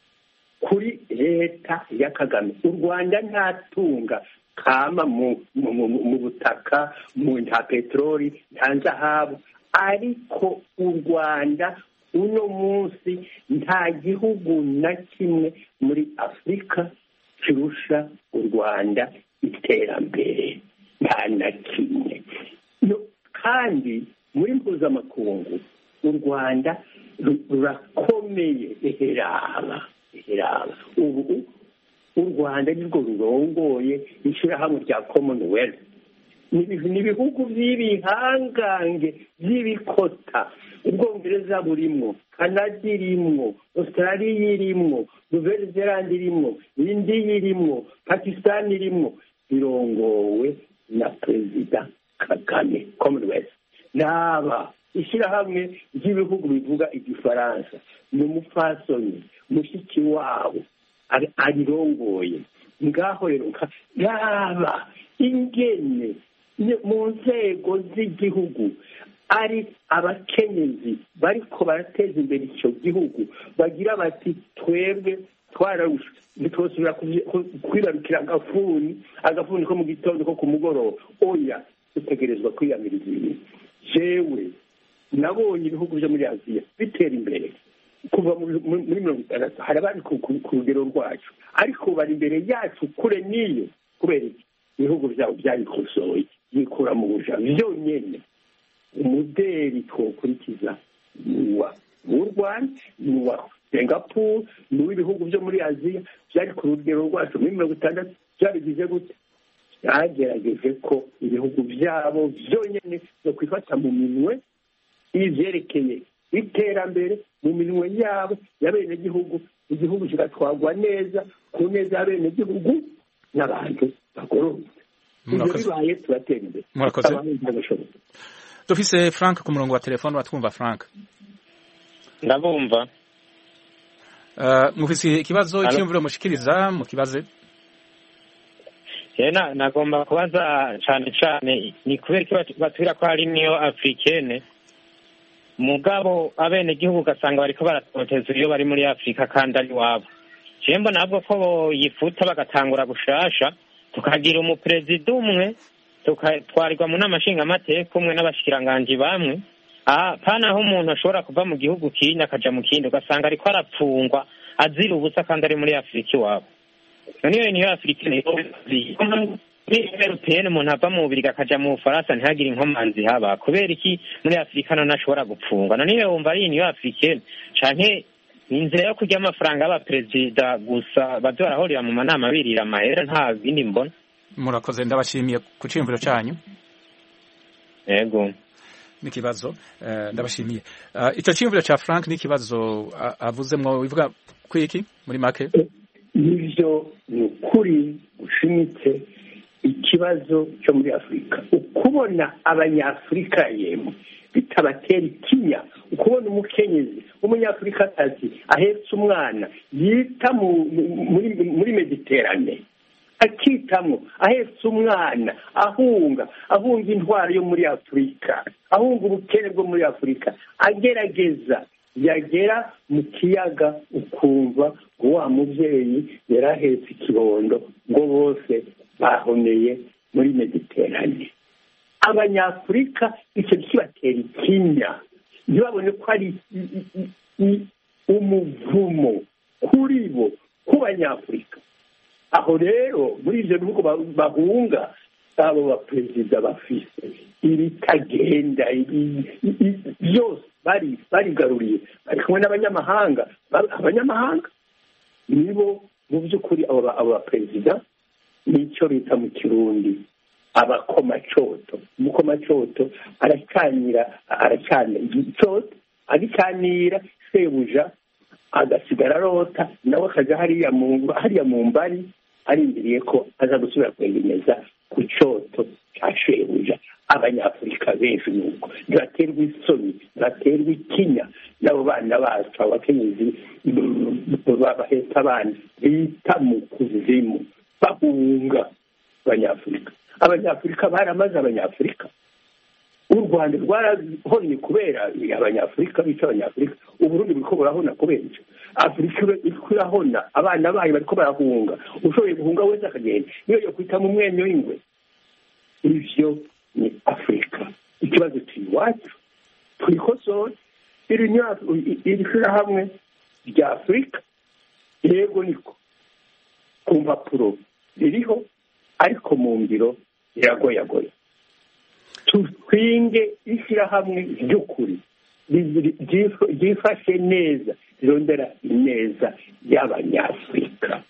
kuri leta ya Kagame. U Rwanda ntatunga kama mu mu butaka mu nta petroli nta zahabu ariko u Rwanda uno munsi nta gihugu na kimwe muri Afurika kirusha u Rwanda iterambere nta na kimwe no, kandi muri mpuzamakungu u Rwanda rurakomeye eheraba eheraba ubu u Rwanda nirwo rurongoye ishyirahamwe rya Commonwealth n'ibihugu by'ibihangange by'ibikota ubwongereza burimwo Canada irimwo Australia irimwo Nouvelle-Zélande irimwo India irimwo Pakistan irimwo birongowe na Perezida Kagame Commonwealth naba ishyirahamwe ry'ibihugu bivuga igifaransa ni umupfasoni mushiki wabo arirongoye ngaho rero yaba ingene mu nzego z'igihugu ari abakenyezi bariko barateza imbere icyo gihugu bagira bati twebwe twararusha ntitwosubira kwibarukira agafuni agafuni ko mu gitondo ko ku mugoroba oya dutegerezwa kwiyamiriza ibintu jewe nabonye ibihugu byo muri Aziya bitera imbere kuva muri mirongo itandatu hari abandi ku rugero rwacu ariko bari imbere yacu kure n'iyo kubera ibihugu byabo byabikosoye yikura mu buja byonyine umuderi twokurikiza nuwa mu Rwanda nuwa Singapore n'uw'ibihugu byo muri Aziya byari ku rugero rwacu muri mirongo itandatu byabigize gute byagerageje ko ibihugu byabo byonyine no kwifata mu minwe ivyerekeye iterambere mu minwe yabo y'abenegihugu igihugu kigatwagwa neza ku neza y'abenegihugu n'abantu bagororotse ibyo bibaye turatera imbere murakoze dufise Frank ku murongo wa telefone watwumva Frank ndabumva uh, mufise ikibazo cy'imvuro mushikiriza mu kibaze Yena nagomba kubaza cyane cyane ni kubera ko batwira ko hari niyo Africaine mugabo abene gihugu gasanga bariko baratoteza iyo bari muri Afrika kandi ari wabo Jembo nabwo ko yifuta bagatangura gushasha tukagira umuperezida umwe tukatwarirwa mu namashinga amateka umwe n'abashikiranganje bamwe ah pana aho umuntu ashobora kuva mu gihugu kinya akaja mu kindi ugasanga ariko arapfungwa azira ubusa kandi ari muri Afrika iwabo niyo niyo Afrika ni Européenne umuntu ava mu Bubirigi akaja mu Faransa ntihagire inkomanzi haba kubera iki muri Afrika none ashobora gupfungwa none wumva ari niyo Africaine canke inzira yo kurya amafaranga y'abaperezida gusa bazo barahorera mu manama birira amahera nta bindi mbona murakoze ndabashimiye ku cimviro cyanyu yego nikibazo uh, ndabashimiye uh, icyo cimviro ca Frank nikibazo uh, avuzemwo bivuga kwiki muri make nivyo ni ukuri ushimitse ikibazo cyo muri Afrika ukubona abanyafrika yemwe bitabatera ikinya ukubona umukenyezi w'umunyafrikakazi ahetse umwana yita muri muri Mediterane akitamwo ahetse umwana ahunga ahunga intwaro yo muri afurika ahunga ubukene bwo muri afurika agerageza yagera mu kiyaga ukumva ngo wa mubyeyi yarahetse ikibondo ngo bose bahoneye muri mediterane. Abanyafurika icyo kibatera ikinya ntibabone ko ari umuvumo kuri bo ku banyafurika. Aho rero muri ibyo bihugu bahunga abo baperezida bafise ibitagenda byose bari barigaruriye bari kumwe n'abanyamahanga. Abanyamahanga nibo mu by'ukuri abo baperezida nicyo bita mu kirundi abakomacoto. Umukomacoto aracanira aracana icoto agicanira sebuja agasigara arota nawe akaja hariya mu hariya mu mbari arindiriye ko aza gusubira kwegemeza ku coto ca shebuja. Abanyafurika benshi nuko ntibaterwa isoni ntibaterwa ikinya n'abo bana bacu abakenyezi bahetse abana bita mu kuzimu bahunga abanyafurika. Abanyafurika baramaze abanyafurika. U Rwanda rwarahonye kubera abanyafurika bica abanyafurika. Uburundi buriko burahona kubera icyo. Afurika iriko irahona abana bayo bariko barahunga. Ushoboye guhunga wese akagenda niyo yo kwita mu mwenyo w'ingwe. Ivyo ni Afurika. Ikibazo kiri iwacu twikosora. Iri shyirahamwe rya Afurika yego niko ku mpapuro ririho ariko mu ngiro iragoyagoye. Twinge ishyirahamwe ry'ukuri ryifashe neza rirondera ineza y'abanyafurika.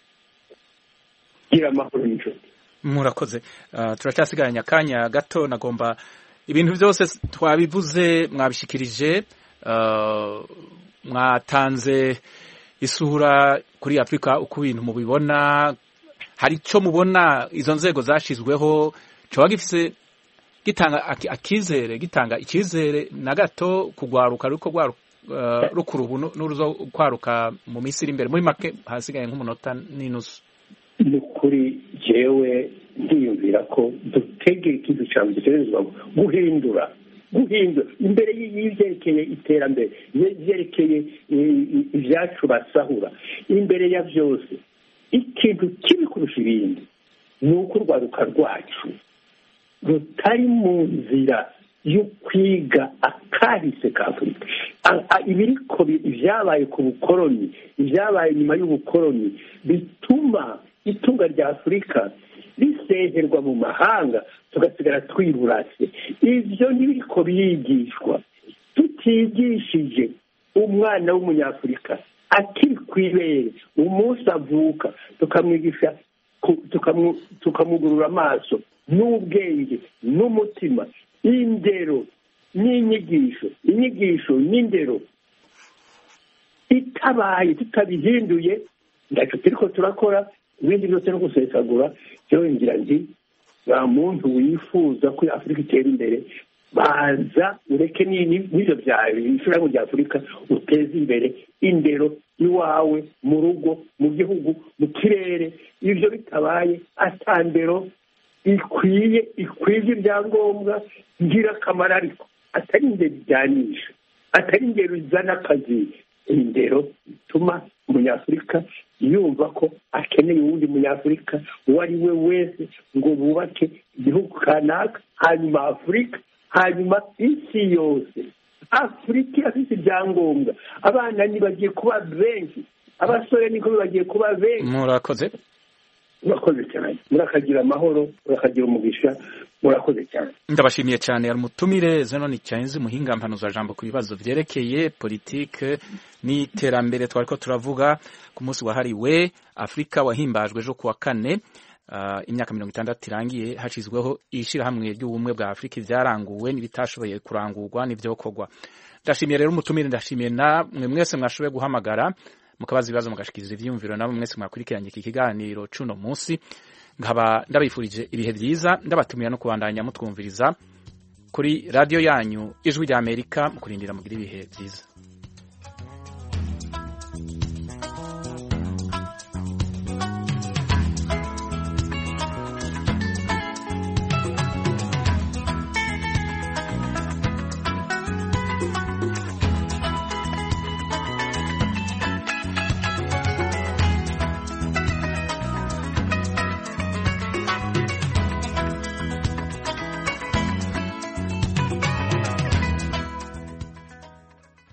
Gira amahoro n'inshuti. Murakoze. Uh, turacyasigaranye akanya gato nagomba ibintu byose twabivuze mwabishikirije. Uh, mwatanze isura kuri Afurika uko ibintu mubibona. Hari icyo mubona izo nzego zashizweho cyo gifise gitanga akizere gitanga ikizere na gato kugwaruka ruko gwaruka uh, rukurubu n'uruzo kwaruka mu misiri imbere muri make hasigaye nk'umunota n'inusu. Nukuri jewe ndiyumvira ko dutege ikintu cyane giterezwa guhindura guhindura imbere y'ivyerekeye iterambere ivyerekeye ivyacu basahura imbere ya vyose ikintu kibi kurusha ibindi ni uko urwaruka rwacu rutari mu nzira yo kwiga akahise ka Afurika. Ibiriko ivyabaye ku bukoroni ivyabaye nyuma y'ubukoroni bituma itunga rya Afurika riseherwa mu mahanga tugasigara twiburase. Ivyo ntibiriko biyigishwa. Tutigishije umwana w'umunyafurika akiri kwibere umunsi avuka tukamwigisha tukamugurura amaso n'ubwenge n'umutima indero n'inyigisho inyigisho n'indero itabaye tutabihinduye ndaco turiko turakora ibindi byose no gusesagura. Jewe ngira nti ba muntu wifuza ko Afurika itera imbere baza ureke n'ibyo byawe ishuri rya Afurika uteze imbere indero iwawe mu rugo mu gihugu mu kirere. Ibyo bitabaye atandero ikwiye ikwiye ibyangombwa ngira kamara ariko atari indero ijyanisha atari indero izana akazi. Indero ituma umunyafurika yumva ko akeneye uwundi munyafurika uwo ari we wese ngo bubake igihugu kanaka hanyuma Afurika hanyuma isi yose. Afurika irafite ibyangombwa. Abana nibagiye kuba benshi abasore niko bagiye kuba benshi. Murakoze. Murakoze cyane. Murakagira amahoro murakagira umugisha. Murakoze cyane. Ndabashimiye cyane yari mutumire Zenon Cyanzi muhinga mpanuza jambo ku bibazo vyerekeye politique n'iterambere twariko turavuga ku munsi wahariwe Afrika wahimbajwe ejo kuwa kane. Uh, imyaka mirongo itandatu irangiye hashizweho ishirahamwe ry'ubumwe bwa Afrika ivyaranguwe n'ibitashoboye kurangurwa n'ivyokorwa. Ndashimiye rero umutumire ndashimiye na mwe mwese mwashoboye guhamagara mukabaza ibibazo mugashikiriza ivyumviro nabo mwese mwakurikiranye iki kiganiro cuno munsi. Nkaba ndabifurije ibihe byiza ndabatumira no kubandanya mutwumviriza kuri radio yanyu Ijwi rya Amerika mukurindira mugira ibihe byiza.